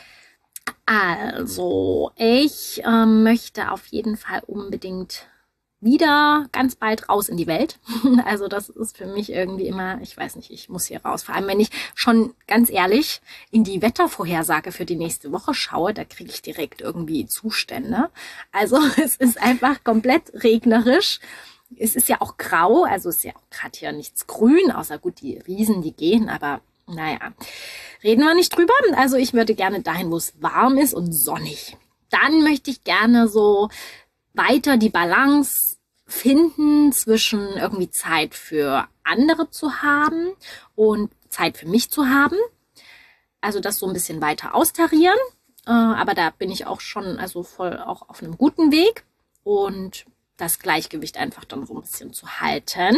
Also, ich möchte auf jeden Fall unbedingt wieder ganz bald raus in die Welt. Also das ist für mich irgendwie immer, ich weiß nicht, ich muss hier raus. Vor allem, wenn ich schon ganz ehrlich in die Wettervorhersage für die nächste Woche schaue, da kriege ich direkt irgendwie Zustände. Also es ist einfach komplett regnerisch. Es ist ja auch grau, also es ist ja auch gerade hier nichts grün, außer gut, die Riesen, die gehen, aber naja, reden wir nicht drüber. Also ich würde gerne dahin, wo es warm ist und sonnig. Dann möchte ich gerne so weiter die Balance finden zwischen irgendwie Zeit für andere zu haben und Zeit für mich zu haben. Also das so ein bisschen weiter austarieren. Aber da bin ich auch schon also voll auch auf einem guten Weg. Und das Gleichgewicht einfach dann so ein bisschen zu halten.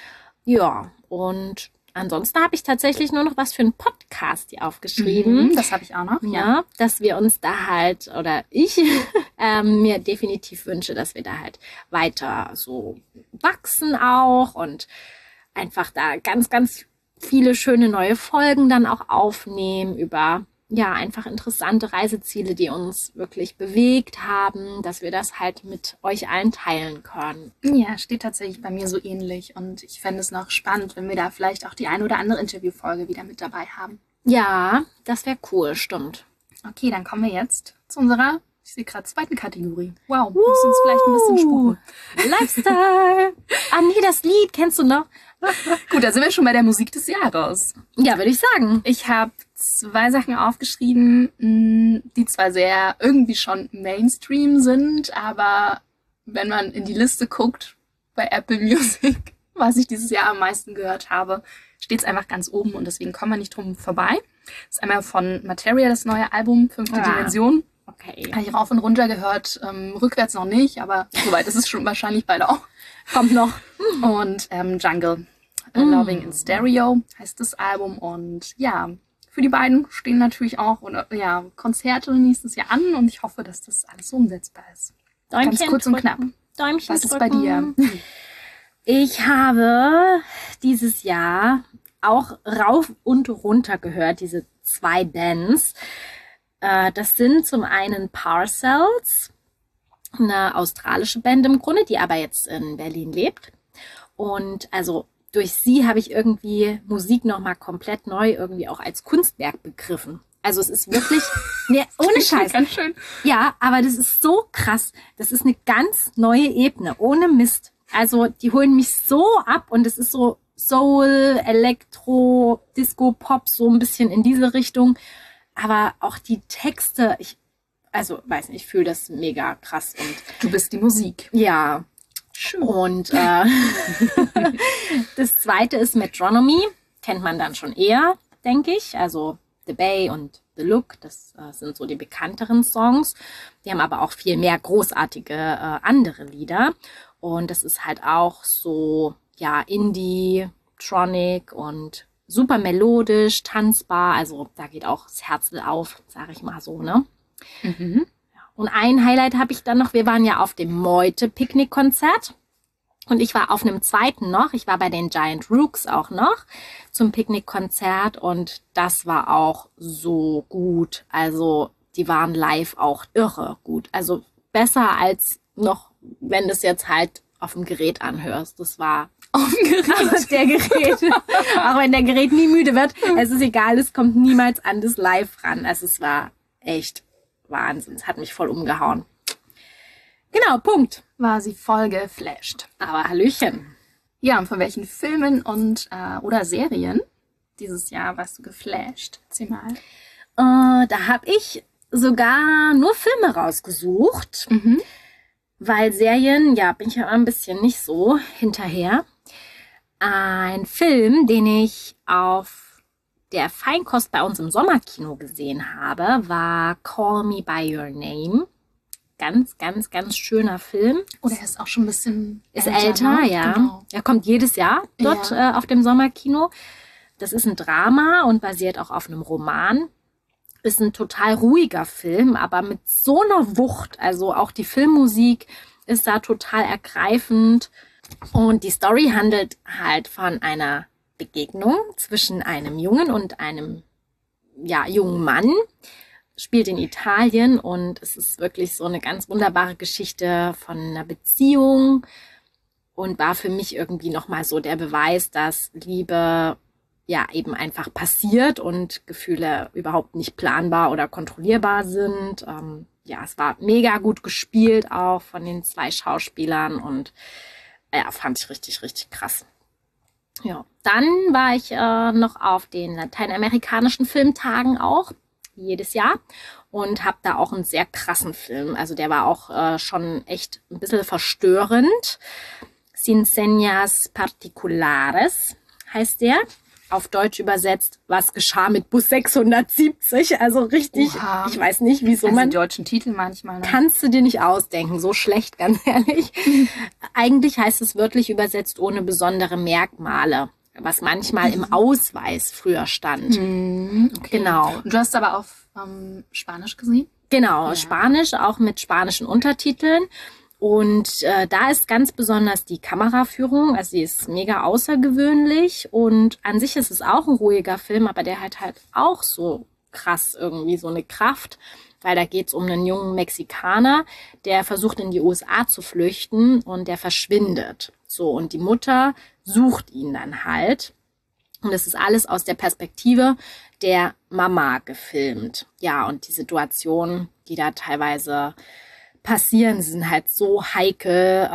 Ja, und ansonsten habe ich tatsächlich nur noch was für einen Podcast hier aufgeschrieben. Das habe ich auch noch. Ja, dass wir uns da halt, oder ich mir definitiv wünsche, dass wir da halt weiter so wachsen auch und einfach da ganz, ganz viele schöne neue Folgen dann auch aufnehmen über, ja, einfach interessante Reiseziele, die uns wirklich bewegt haben, dass wir das halt mit euch allen teilen können. Ja, steht tatsächlich bei mir so ähnlich. Und ich fände es noch spannend, wenn wir da vielleicht auch die eine oder andere Interviewfolge wieder mit dabei haben. Ja, das wäre cool, stimmt. Okay, dann kommen wir jetzt zu unserer, ich sehe gerade, zweiten Kategorie. Wow, muss uns vielleicht ein bisschen sputen. Lifestyle. Ah nee, das Lied kennst du noch? Gut, da sind wir schon bei der Musik des Jahres. Ja, würde ich sagen. Ich habe 2 Sachen aufgeschrieben, die zwar sehr irgendwie schon Mainstream sind, aber wenn man in die Liste guckt bei Apple Music, was ich dieses Jahr am meisten gehört habe, steht es einfach ganz oben und deswegen kommen wir nicht drum vorbei. Das ist einmal von Materia, das neue Album, 5. Dimension. Okay. Habe ich rauf und runter gehört, rückwärts noch nicht, aber soweit ist es schon wahrscheinlich beide auch. Kommt noch. Und Jungle, Loving in Stereo heißt das Album. Und ja, für die beiden stehen natürlich auch Konzerte nächstes Jahr an und ich hoffe, dass das alles so umsetzbar ist. Däumchen Ganz kurz und drücken. knapp. Däumchen Was ist drücken. bei dir? Ich habe dieses Jahr auch rauf und runter gehört, diese 2 Bands. Das sind zum einen Parcels, eine australische Band im Grunde, die aber jetzt in Berlin lebt. Und also durch sie habe ich irgendwie Musik nochmal komplett neu irgendwie auch als Kunstwerk begriffen. Also es ist wirklich, nee, ohne Scheiß. Ganz schön. Ja, aber das ist so krass. Das ist eine ganz neue Ebene, ohne Mist. Also die holen mich so ab und es ist so Soul, Elektro, Disco, Pop, so ein bisschen in diese Richtung. Aber auch die Texte, weiß nicht, ich fühle das mega krass. Und Du bist die Musik. ja, Schön. und das zweite ist Metronomy. Kennt man dann schon eher, denke ich. Also The Bay und The Look, das sind so die bekannteren Songs. Die haben aber auch viel mehr großartige andere Lieder. Und das ist halt auch so, ja, Indie-Tronic und super melodisch, tanzbar. Also da geht auch das Herz auf, sage ich mal so, ne? Mhm. Und ein Highlight habe ich dann noch, wir waren ja auf dem Meute-Picknick-Konzert und ich war auf einem zweiten noch, ich war bei den Giant Rooks auch noch zum Picknick-Konzert und das war auch so gut. Also die waren live auch irre gut. Also besser als noch, wenn du es jetzt halt auf dem Gerät anhörst. Das war Auf dem Gerät. der Gerät. Auch wenn der Gerät nie müde wird, es ist egal, es kommt niemals an das Live ran. Also es war echt Wahnsinn. Es hat mich voll umgehauen. Genau, Punkt. War sie voll geflasht. Aber Hallöchen. Ja, und von welchen Filmen und oder Serien dieses Jahr warst du geflasht? Erzähl mal. Da habe ich sogar nur Filme rausgesucht, Mhm. weil Serien, ja, bin ich ja ein bisschen nicht so hinterher. Ein Film, den ich auf der Feinkost bei uns im Sommerkino gesehen habe, war Call Me By Your Name. Ganz, ganz, ganz schöner Film. Oder er ist auch schon ein bisschen Ist älter, ne? ja. Genau. Er kommt jedes Jahr dort auf dem Sommerkino. Das ist ein Drama und basiert auch auf einem Roman. Ist ein total ruhiger Film, aber mit so einer Wucht. Also auch die Filmmusik ist da total ergreifend. Und die Story handelt halt von einer Begegnung zwischen einem Jungen und einem jungen Mann. Spielt in Italien und es ist wirklich so eine ganz wunderbare Geschichte von einer Beziehung und war für mich irgendwie nochmal so der Beweis, dass Liebe ja eben einfach passiert und Gefühle überhaupt nicht planbar oder kontrollierbar sind. Es war mega gut gespielt auch von den 2 Schauspielern und fand ich richtig, richtig krass. Ja, dann war ich noch auf den lateinamerikanischen Filmtagen auch, jedes Jahr, und habe da auch einen sehr krassen Film. Also der war auch schon echt ein bisschen verstörend. Sin Señas Particulares heißt der. Auf Deutsch übersetzt, was geschah mit Bus 670? Also richtig, Oha. Ich weiß nicht, wieso Also man... die deutschen Titel manchmal. Ne? Kannst du dir nicht ausdenken, so schlecht, ganz ehrlich. Eigentlich heißt es wörtlich übersetzt ohne besondere Merkmale, was manchmal im Ausweis früher stand. Okay. Genau. Und du hast aber auf Spanisch gesehen? Genau, Ja. Spanisch, auch mit spanischen Untertiteln. Und da ist ganz besonders die Kameraführung, also die ist mega außergewöhnlich und an sich ist es auch ein ruhiger Film, aber der hat halt auch so krass irgendwie so eine Kraft, weil da geht es um einen jungen Mexikaner, der versucht in die USA zu flüchten und der verschwindet. So, und die Mutter sucht ihn dann halt. Und es ist alles aus der Perspektive der Mama gefilmt. Ja, und die Situationen, die da teilweise passieren, sind halt so heikel.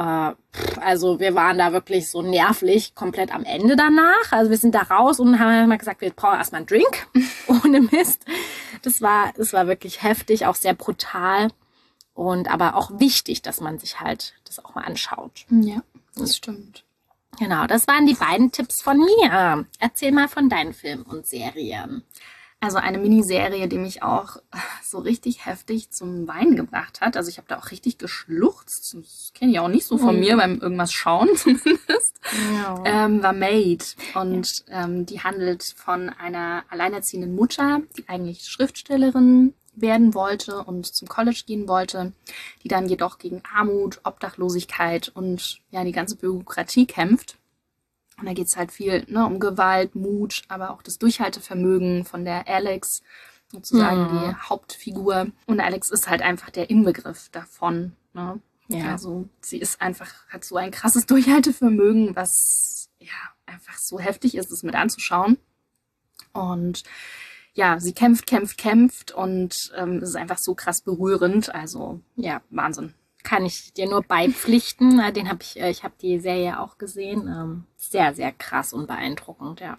Also wir waren da wirklich so nervlich komplett am Ende danach. Also wir sind da raus und haben mal gesagt, wir brauchen erstmal einen Drink. Ohne Mist. Das war wirklich heftig, auch sehr brutal. Und aber auch wichtig, dass man sich halt das auch mal anschaut. Ja, das stimmt. Genau, das waren die beiden Tipps von mir. Erzähl mal von deinen Filmen und Serien. Also eine Miniserie, die mich auch so richtig heftig zum Weinen gebracht hat. Also ich habe da auch richtig geschluchzt. Das kenne ich auch nicht so von mir beim irgendwas schauen zumindest. Ja. War Made. Und die handelt von einer alleinerziehenden Mutter, die eigentlich Schriftstellerin werden wollte und zum College gehen wollte, die dann jedoch gegen Armut, Obdachlosigkeit und ja die ganze Bürokratie kämpft. Und da geht es halt viel um Gewalt, Mut, aber auch das Durchhaltevermögen von der Alex, sozusagen die Hauptfigur. Und Alex ist halt einfach der Inbegriff davon. Ne? Ja. Also sie ist einfach, hat so ein krasses Durchhaltevermögen, was ja einfach so heftig ist, es mit anzuschauen. Und ja, sie kämpft und es ist einfach so krass berührend. Also ja, Wahnsinn. Kann ich dir nur beipflichten. Ich habe die Serie auch gesehen. Sehr, sehr krass und beeindruckend, ja.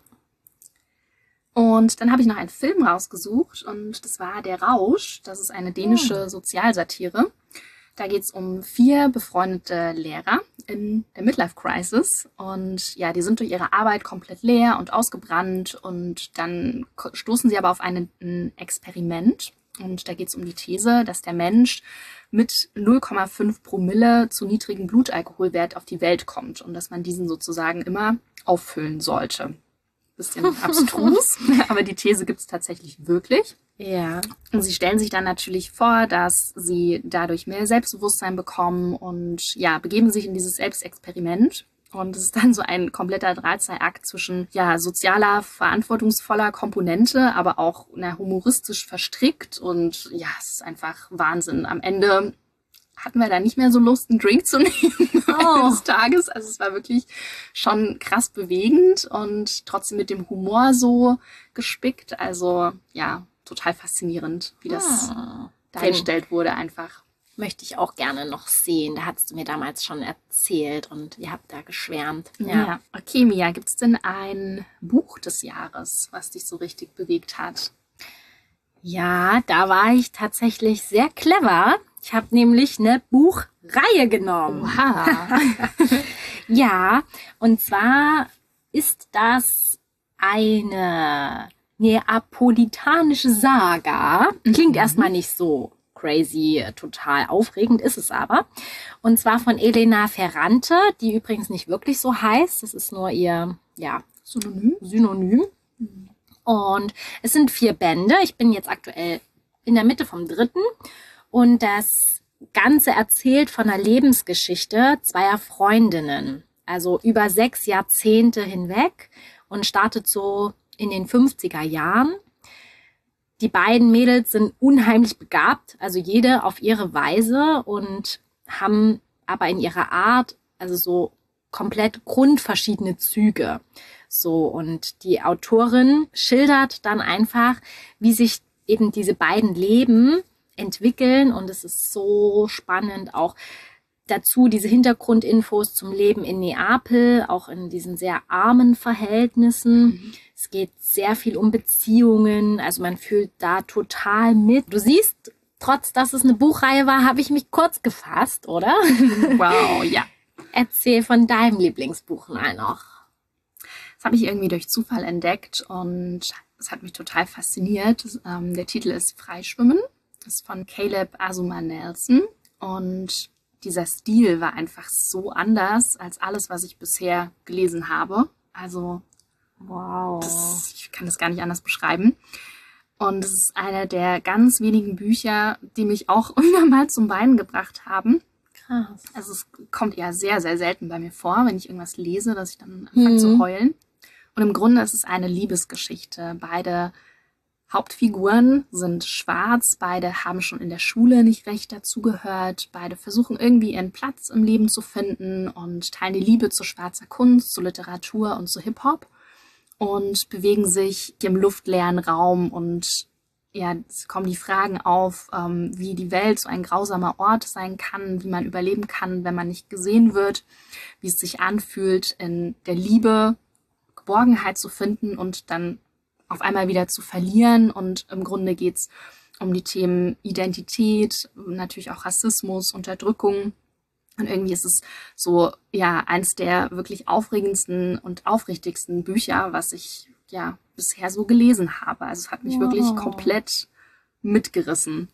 Und dann habe ich noch einen Film rausgesucht und das war Der Rausch. Das ist eine dänische Sozialsatire. Da geht es um 4 befreundete Lehrer in der Midlife-Crisis. Und ja, die sind durch ihre Arbeit komplett leer und ausgebrannt. Und dann stoßen sie aber auf ein Experiment. Und da geht es um die These, dass der Mensch mit 0,5 Promille zu niedrigem Blutalkoholwert auf die Welt kommt. Und dass man diesen sozusagen immer auffüllen sollte. Bisschen abstrus, aber die These gibt es tatsächlich wirklich. Ja. Und sie stellen sich dann natürlich vor, dass sie dadurch mehr Selbstbewusstsein bekommen und ja, begeben sich in dieses Selbstexperiment. Und es ist dann so ein kompletter Drahtseilakt zwischen ja, sozialer, verantwortungsvoller Komponente, aber auch humoristisch verstrickt. Und ja, es ist einfach Wahnsinn. Am Ende hatten wir da nicht mehr so Lust, einen Drink zu nehmen des Tages. Also es war wirklich schon krass bewegend und trotzdem mit dem Humor so gespickt. Also ja, total faszinierend, wie das dargestellt wurde einfach. Möchte ich auch gerne noch sehen. Da hast du mir damals schon erzählt und ihr habt da geschwärmt. Ja. Okay, Mia, gibt es denn ein Buch des Jahres, was dich so richtig bewegt hat? Ja, da war ich tatsächlich sehr clever. Ich habe nämlich eine Buchreihe genommen. Oha. Ja, und zwar ist das eine neapolitanische Saga. Klingt erstmal nicht so crazy, total aufregend, ist es aber. Und zwar von Elena Ferrante, die übrigens nicht wirklich so heißt. Das ist nur ihr Synonym. Und es sind 4 Bände. Ich bin jetzt aktuell in der Mitte vom 3. Und das Ganze erzählt von der Lebensgeschichte zweier Freundinnen. Also über 6 Jahrzehnte hinweg und startet so in den 50er Jahren. Die beiden Mädels sind unheimlich begabt, also jede auf ihre Weise und haben aber in ihrer Art also so komplett grundverschiedene Züge. So, und die Autorin schildert dann einfach, wie sich eben diese beiden Leben entwickeln und es ist so spannend, auch dazu diese Hintergrundinfos zum Leben in Neapel, auch in diesen sehr armen Verhältnissen. Es geht sehr viel um Beziehungen, also man fühlt da total mit. Du siehst, trotz dass es eine Buchreihe war, habe ich mich kurz gefasst, oder? Wow, ja. Erzähl von deinem Lieblingsbuch mal noch. Das habe ich irgendwie durch Zufall entdeckt und es hat mich total fasziniert. Der Titel ist Freischwimmen. Das ist von Caleb Azumah Nelson und dieser Stil war einfach so anders als alles, was ich bisher gelesen habe. Also, wow. Ich kann das gar nicht anders beschreiben. Und es ist eine der ganz wenigen Bücher, die mich auch wieder mal zum Weinen gebracht haben. Krass. Also es kommt eher sehr, sehr selten bei mir vor, wenn ich irgendwas lese, dass ich dann anfange zu heulen. Und im Grunde ist es eine Liebesgeschichte. Beide Hauptfiguren sind schwarz, beide haben schon in der Schule nicht recht dazugehört, beide versuchen irgendwie ihren Platz im Leben zu finden und teilen die Liebe zu schwarzer Kunst, zu Literatur und zu Hip-Hop und bewegen sich im luftleeren Raum und ja, es kommen die Fragen auf, wie die Welt so ein grausamer Ort sein kann, wie man überleben kann, wenn man nicht gesehen wird, wie es sich anfühlt, in der Liebe Geborgenheit zu finden und dann auf einmal wieder zu verlieren. Und im Grunde geht's um die Themen Identität, natürlich auch Rassismus, Unterdrückung. Und irgendwie ist es so, ja, eins der wirklich aufregendsten und aufrichtigsten Bücher, was ich ja bisher so gelesen habe. Also es hat mich wirklich komplett mitgerissen.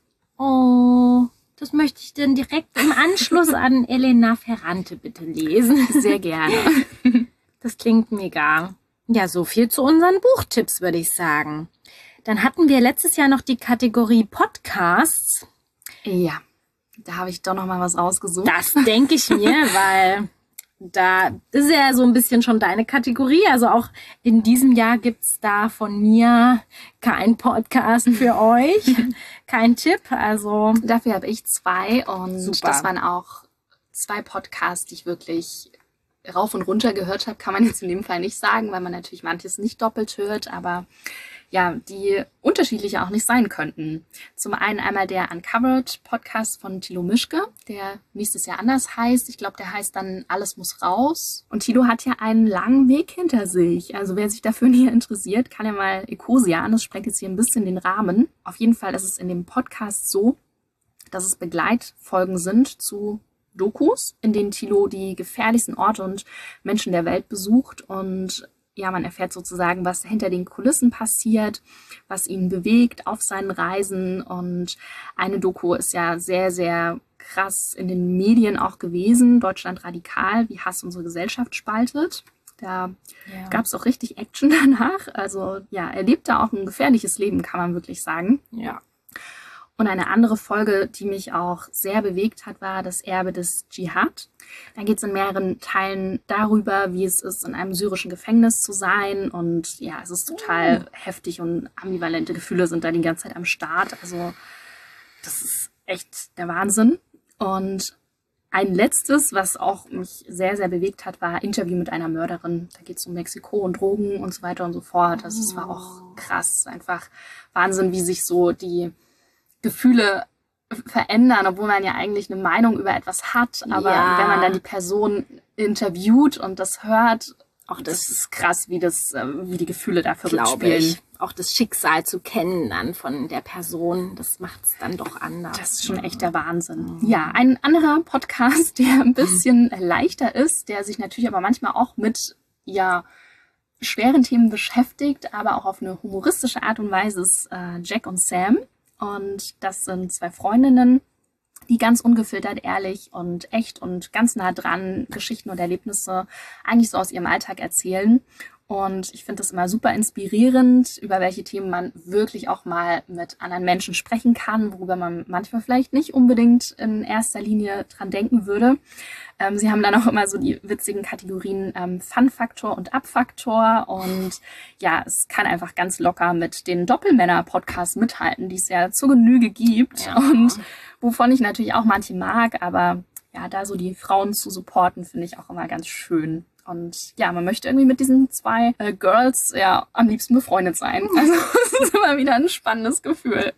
Oh, das möchte ich dann direkt im Anschluss an Elena Ferrante bitte lesen. Sehr gerne. Das klingt mega. Ja, so viel zu unseren Buchtipps, würde ich sagen. Dann hatten wir letztes Jahr noch die Kategorie Podcasts. Ja, da habe ich doch noch mal was rausgesucht. Das denke ich mir, weil da ist ja so ein bisschen schon deine Kategorie. Also auch in diesem Jahr gibt's da von mir kein Podcast für euch, kein Tipp. Also dafür habe ich 2 und super. Das waren auch 2 Podcasts, die ich wirklich rauf und runter gehört habe, kann man jetzt in dem Fall nicht sagen, weil man natürlich manches nicht doppelt hört, aber ja, die unterschiedlich auch nicht sein könnten. Zum einen einmal der Uncovered Podcast von Thilo Mischke, der nächstes Jahr anders heißt. Ich glaube, der heißt dann Alles muss raus. Und Thilo hat ja einen langen Weg hinter sich. Also wer sich dafür näher interessiert, kann ja mal Ecosia an. Das sprengt jetzt hier ein bisschen den Rahmen. Auf jeden Fall ist es in dem Podcast so, dass es Begleitfolgen sind zu Dokus, in denen Thilo die gefährlichsten Orte und Menschen der Welt besucht und ja, man erfährt sozusagen, was hinter den Kulissen passiert, was ihn bewegt auf seinen Reisen. Und eine Doku ist ja sehr, sehr krass in den Medien auch gewesen. Deutschland radikal, wie Hass unsere Gesellschaft spaltet. Da gab es auch richtig Action danach. Also ja, er lebt da auch ein gefährliches Leben, kann man wirklich sagen. Ja. Und eine andere Folge, die mich auch sehr bewegt hat, war das Erbe des Dschihad. Da geht es in mehreren Teilen darüber, wie es ist, in einem syrischen Gefängnis zu sein. Und ja, es ist total heftig und ambivalente Gefühle sind da die ganze Zeit am Start. Also das ist echt der Wahnsinn. Und ein letztes, was auch mich sehr, sehr bewegt hat, war Interview mit einer Mörderin. Da geht es um Mexiko und Drogen und so weiter und so fort. Also es war auch krass. Einfach Wahnsinn, wie sich so die Gefühle verändern, obwohl man ja eigentlich eine Meinung über etwas hat. Aber wenn man dann die Person interviewt und das hört, auch das ist krass, wie die Gefühle da verrückt spielen. Auch das Schicksal zu kennen dann von der Person, das macht es dann doch anders. Das ist schon echt der Wahnsinn. Ja, ein anderer Podcast, der ein bisschen leichter ist, der sich natürlich aber manchmal auch mit, schweren Themen beschäftigt, aber auch auf eine humoristische Art und Weise, ist Jack und Sam. Und das sind zwei Freundinnen, die ganz ungefiltert, ehrlich und echt und ganz nah dran Geschichten und Erlebnisse eigentlich so aus ihrem Alltag erzählen. Und ich finde das immer super inspirierend, über welche Themen man wirklich auch mal mit anderen Menschen sprechen kann, worüber man manchmal vielleicht nicht unbedingt in erster Linie dran denken würde. Sie haben dann auch immer so die witzigen Kategorien Fun-Faktor und Up-Faktor. Und ja, es kann einfach ganz locker mit den Doppelmänner-Podcasts mithalten, die es ja zur Genüge gibt. Ja. Und wovon ich natürlich auch manche mag, aber ja, da so die Frauen zu supporten, finde ich auch immer ganz schön. Und ja, man möchte irgendwie mit diesen zwei Girls ja am liebsten befreundet sein. Also das ist immer wieder ein spannendes Gefühl.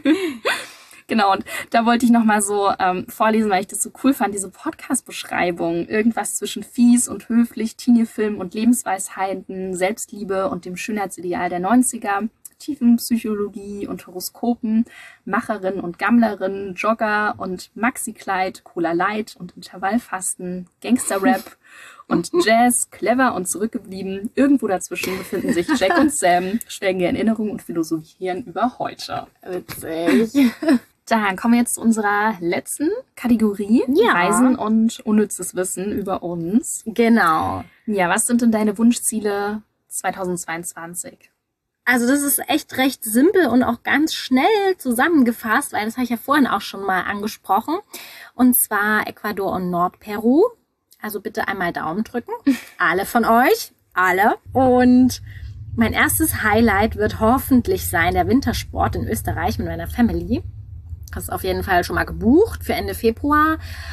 Genau, und da wollte ich nochmal so vorlesen, weil ich das so cool fand, diese Podcast-Beschreibung. Irgendwas zwischen fies und höflich, Teenie-Film und Lebensweisheiten, Selbstliebe und dem Schönheitsideal der 90er. Tiefenpsychologie und Horoskopen, Macherin und Gammlerin, Jogger und Maxi-Kleid, Cola Light und Intervallfasten, Gangster-Rap und Jazz, clever und zurückgeblieben. Irgendwo dazwischen befinden sich Jack und Sam, schwelgen in Erinnerung und philosophieren über heute. Witzig. Dann kommen wir jetzt zu unserer letzten Kategorie, Reisen und unnützes Wissen über uns. Genau. Ja, was sind denn deine Wunschziele 2022? Also das ist echt recht simpel und auch ganz schnell zusammengefasst, weil das habe ich ja vorhin auch schon mal angesprochen. Und zwar Ecuador und Nordperu. Also bitte einmal Daumen drücken. Alle von euch. Alle. Und mein erstes Highlight wird hoffentlich sein der Wintersport in Österreich mit meiner Family. Das ist auf jeden Fall schon mal gebucht für Ende Februar.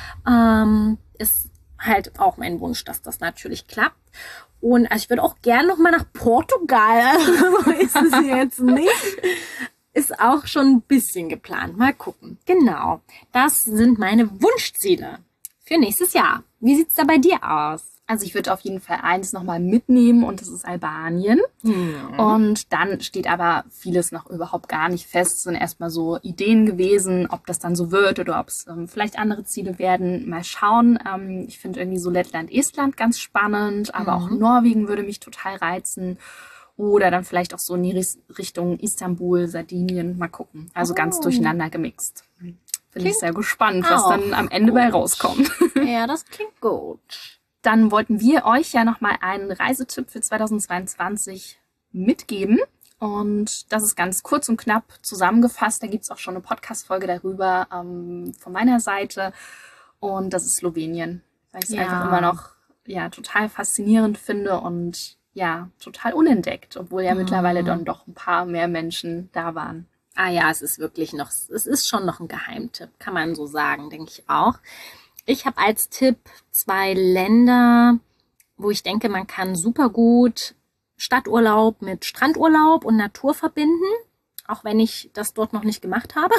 Ist halt auch mein Wunsch, dass das natürlich klappt. Und also ich würde auch gerne noch mal nach Portugal. Also ist es jetzt nicht. Ist auch schon ein bisschen geplant. Mal gucken. Genau. Das sind meine Wunschziele für nächstes Jahr. Wie sieht's da bei dir aus? Also ich würde auf jeden Fall eins nochmal mitnehmen und das ist Albanien. Und dann steht aber vieles noch überhaupt gar nicht fest. Es sind erstmal so Ideen gewesen, ob das dann so wird oder ob es vielleicht andere Ziele werden. Mal schauen. Ich finde irgendwie so Lettland, Estland ganz spannend, aber auch Norwegen würde mich total reizen. Oder dann vielleicht auch so in die Richtung Istanbul, Sardinien. Mal gucken. Also ganz durcheinander gemixt. Bin ich sehr gespannt, was dann am Ende bei rauskommt. Ja, das klingt gut. Dann wollten wir euch ja nochmal einen Reisetipp für 2022 mitgeben. Und das ist ganz kurz und knapp zusammengefasst. Da gibt es auch schon eine Podcast-Folge darüber von meiner Seite. Und das ist Slowenien. Weil ich es einfach immer noch total faszinierend finde und total unentdeckt. Obwohl ja mittlerweile dann doch ein paar mehr Menschen da waren. Ah ja, es ist schon noch ein Geheimtipp, kann man so sagen, denke ich auch. Ich habe als Tipp 2 Länder, wo ich denke, man kann super gut Stadturlaub mit Strandurlaub und Natur verbinden, auch wenn ich das dort noch nicht gemacht habe.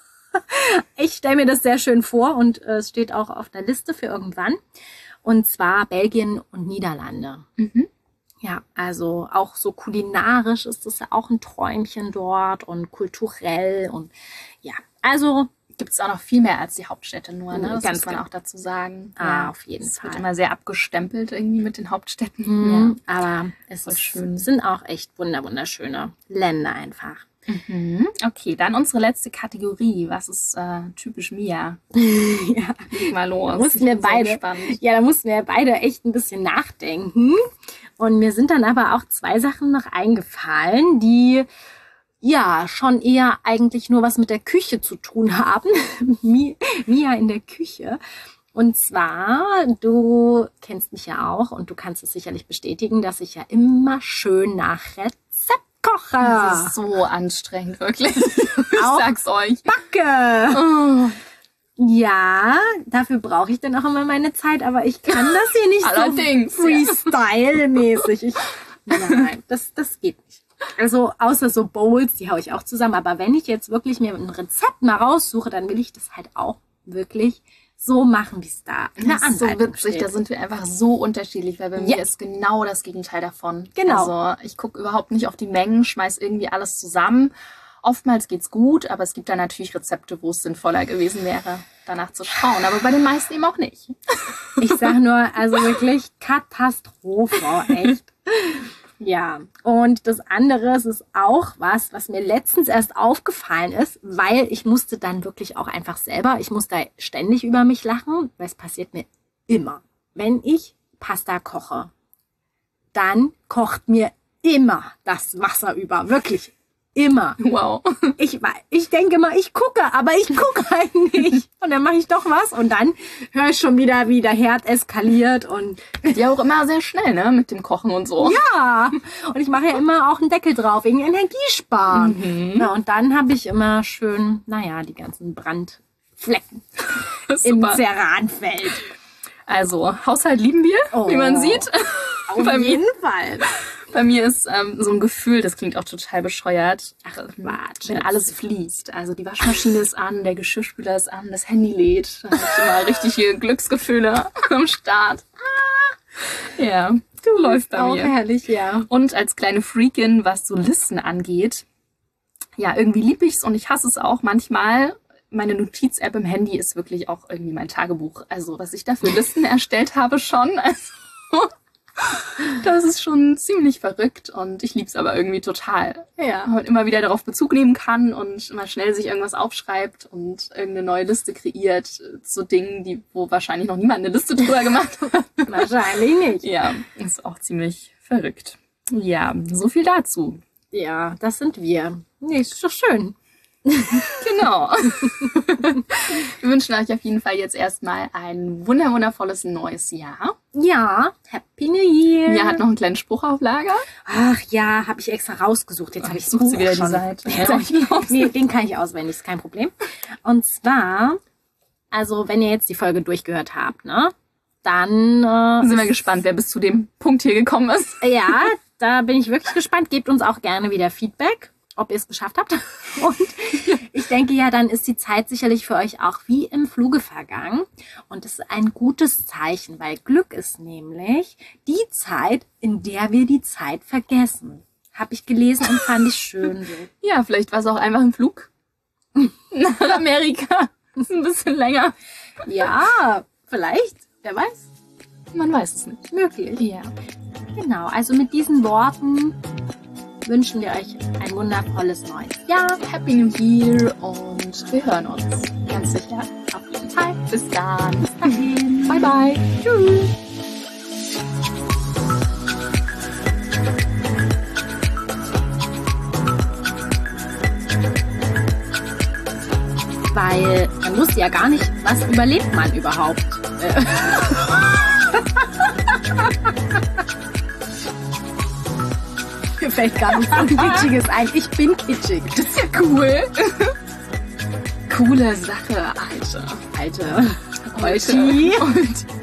Ich stelle mir das sehr schön vor und es steht auch auf der Liste für irgendwann. Und zwar Belgien und Niederlande. Mhm. Ja, also auch so kulinarisch ist es ja auch ein Träumchen dort und kulturell und ja, also Gibt es auch noch viel mehr als die Hauptstädte nur, ne? Das Ganz muss man genau. auch dazu sagen. auf jeden Es Fall. wird immer sehr abgestempelt irgendwie mit den Hauptstädten. Mhm, aber es Voll ist schön. sind auch echt wunderschöne Länder einfach. Mhm. Okay, dann unsere letzte Kategorie. Was ist typisch Mia? Ja. Leg mal los. Da mussten Ich wir bin so beide, gespannt. ja, da mussten wir beide echt ein bisschen nachdenken. Und mir sind dann aber auch 2 Sachen noch eingefallen, die ja schon eher eigentlich nur was mit der Küche zu tun haben. Mia in der Küche. Und zwar, du kennst mich ja auch und du kannst es sicherlich bestätigen, dass ich ja immer schön nach Rezept koche. Das ist so anstrengend, wirklich. Ich Auch sag's euch. Backe. Oh, Ja, dafür brauche ich dann auch immer meine Zeit, aber ich kann das hier nicht Allerdings, so Freestyle-mäßig. Nein, das geht nicht. Also außer so Bowls, die haue ich auch zusammen. Aber wenn ich jetzt wirklich mir ein Rezept mal raussuche, dann will ich das halt auch wirklich so machen, wie es da in der das ist so Anleitung witzig, steht. da sind wir einfach so unterschiedlich, weil bei mir ist genau das Gegenteil davon. Genau. Also ich gucke überhaupt nicht auf die Mengen, schmeiß irgendwie alles zusammen. Oftmals geht's gut, aber es gibt da natürlich Rezepte, wo es sinnvoller gewesen wäre, danach zu schauen. Aber bei den meisten eben auch nicht. Ich sag nur, also wirklich Katastrophe, echt. Ja, und das andere ist auch was mir letztens erst aufgefallen ist, weil ich musste dann wirklich auch einfach selber, ich muss da ständig über mich lachen, weil es passiert mir immer. Wenn ich Pasta koche, dann kocht mir immer das Wasser über, wirklich immer. Wow. Ich denke mal, ich gucke, aber ich gucke halt nicht. Und dann mache ich doch was und dann höre ich schon wieder, wie der Herd eskaliert und Ja, auch immer sehr schnell, ne, mit dem Kochen und so. ja. Und ich mache ja immer auch einen Deckel drauf, wegen Energiesparen. Ja, und dann habe ich immer schön, die ganzen Brandflecken im Super. Ceranfeld. Also, Haushalt lieben wir, wie man sieht. Auf Bei mir- jeden Fall. Bei mir ist so ein Gefühl, das klingt auch total bescheuert, Quatsch, wenn alles fließt. Also die Waschmaschine ist an, der Geschirrspüler ist an, das Handy lädt. Da habe ich immer richtige Glücksgefühle am Start. Ja, läuft bei Auch mir. herrlich, ja. Und als kleine Freakin, was so Listen angeht, ja, irgendwie lieb ich's und ich hasse es auch manchmal. Meine Notiz-App im Handy ist wirklich auch irgendwie mein Tagebuch. Also, was ich da für Listen erstellt habe schon. Also, das ist schon ziemlich verrückt und ich lieb's aber irgendwie total. Ja. Man immer wieder darauf Bezug nehmen kann und immer schnell sich irgendwas aufschreibt und irgendeine neue Liste kreiert zu Dingen, wo wahrscheinlich noch niemand eine Liste drüber gemacht hat. Wahrscheinlich nicht. Ja, ist auch ziemlich verrückt. Ja, so viel dazu. Ja, das sind wir. Nee, ist doch schön. Genau. Wir wünschen euch auf jeden Fall jetzt erstmal ein wundervolles neues Jahr. Ja, Happy New Year. Mia hat noch einen kleinen Spruch auf Lager. Ach ja, habe ich extra rausgesucht. Jetzt habe ich sucht sie wieder die schon. Seite. Jetzt hab ich, nee, den kann ich auswendig, ist kein Problem. Und zwar, also wenn ihr jetzt die Folge durchgehört habt, ne, dann Sind wir gespannt, wer bis zu dem Punkt hier gekommen ist. ja, da bin ich wirklich gespannt. Gebt uns auch gerne wieder Feedback, ob ihr es geschafft habt. Und ich denke ja, dann ist die Zeit sicherlich für euch auch wie im Fluge vergangen. Und das ist ein gutes Zeichen, weil Glück ist nämlich die Zeit, in der wir die Zeit vergessen. Habe ich gelesen und fand ich schön so. Ja, vielleicht war es auch einfach ein Flug nach Amerika. Das ist ein bisschen länger. Ja, vielleicht, wer weiß, Man weiß es nicht. möglich. Ja. Genau, also mit diesen Worten wünschen wir euch ein wundervolles neues Jahr. Happy New Year und wir hören uns. Ganz sicher. Auf jeden Fall. Bis dann. Bis dahin. Bye, bye. Tschüss. Weil man wusste ja gar nicht, was überlebt man überhaupt. Mir fällt gar nichts so Kitschiges ein. Ich bin kitschig. Das ist ja cool. Coole Sache, Alter. Alter. Heute. Heute. Und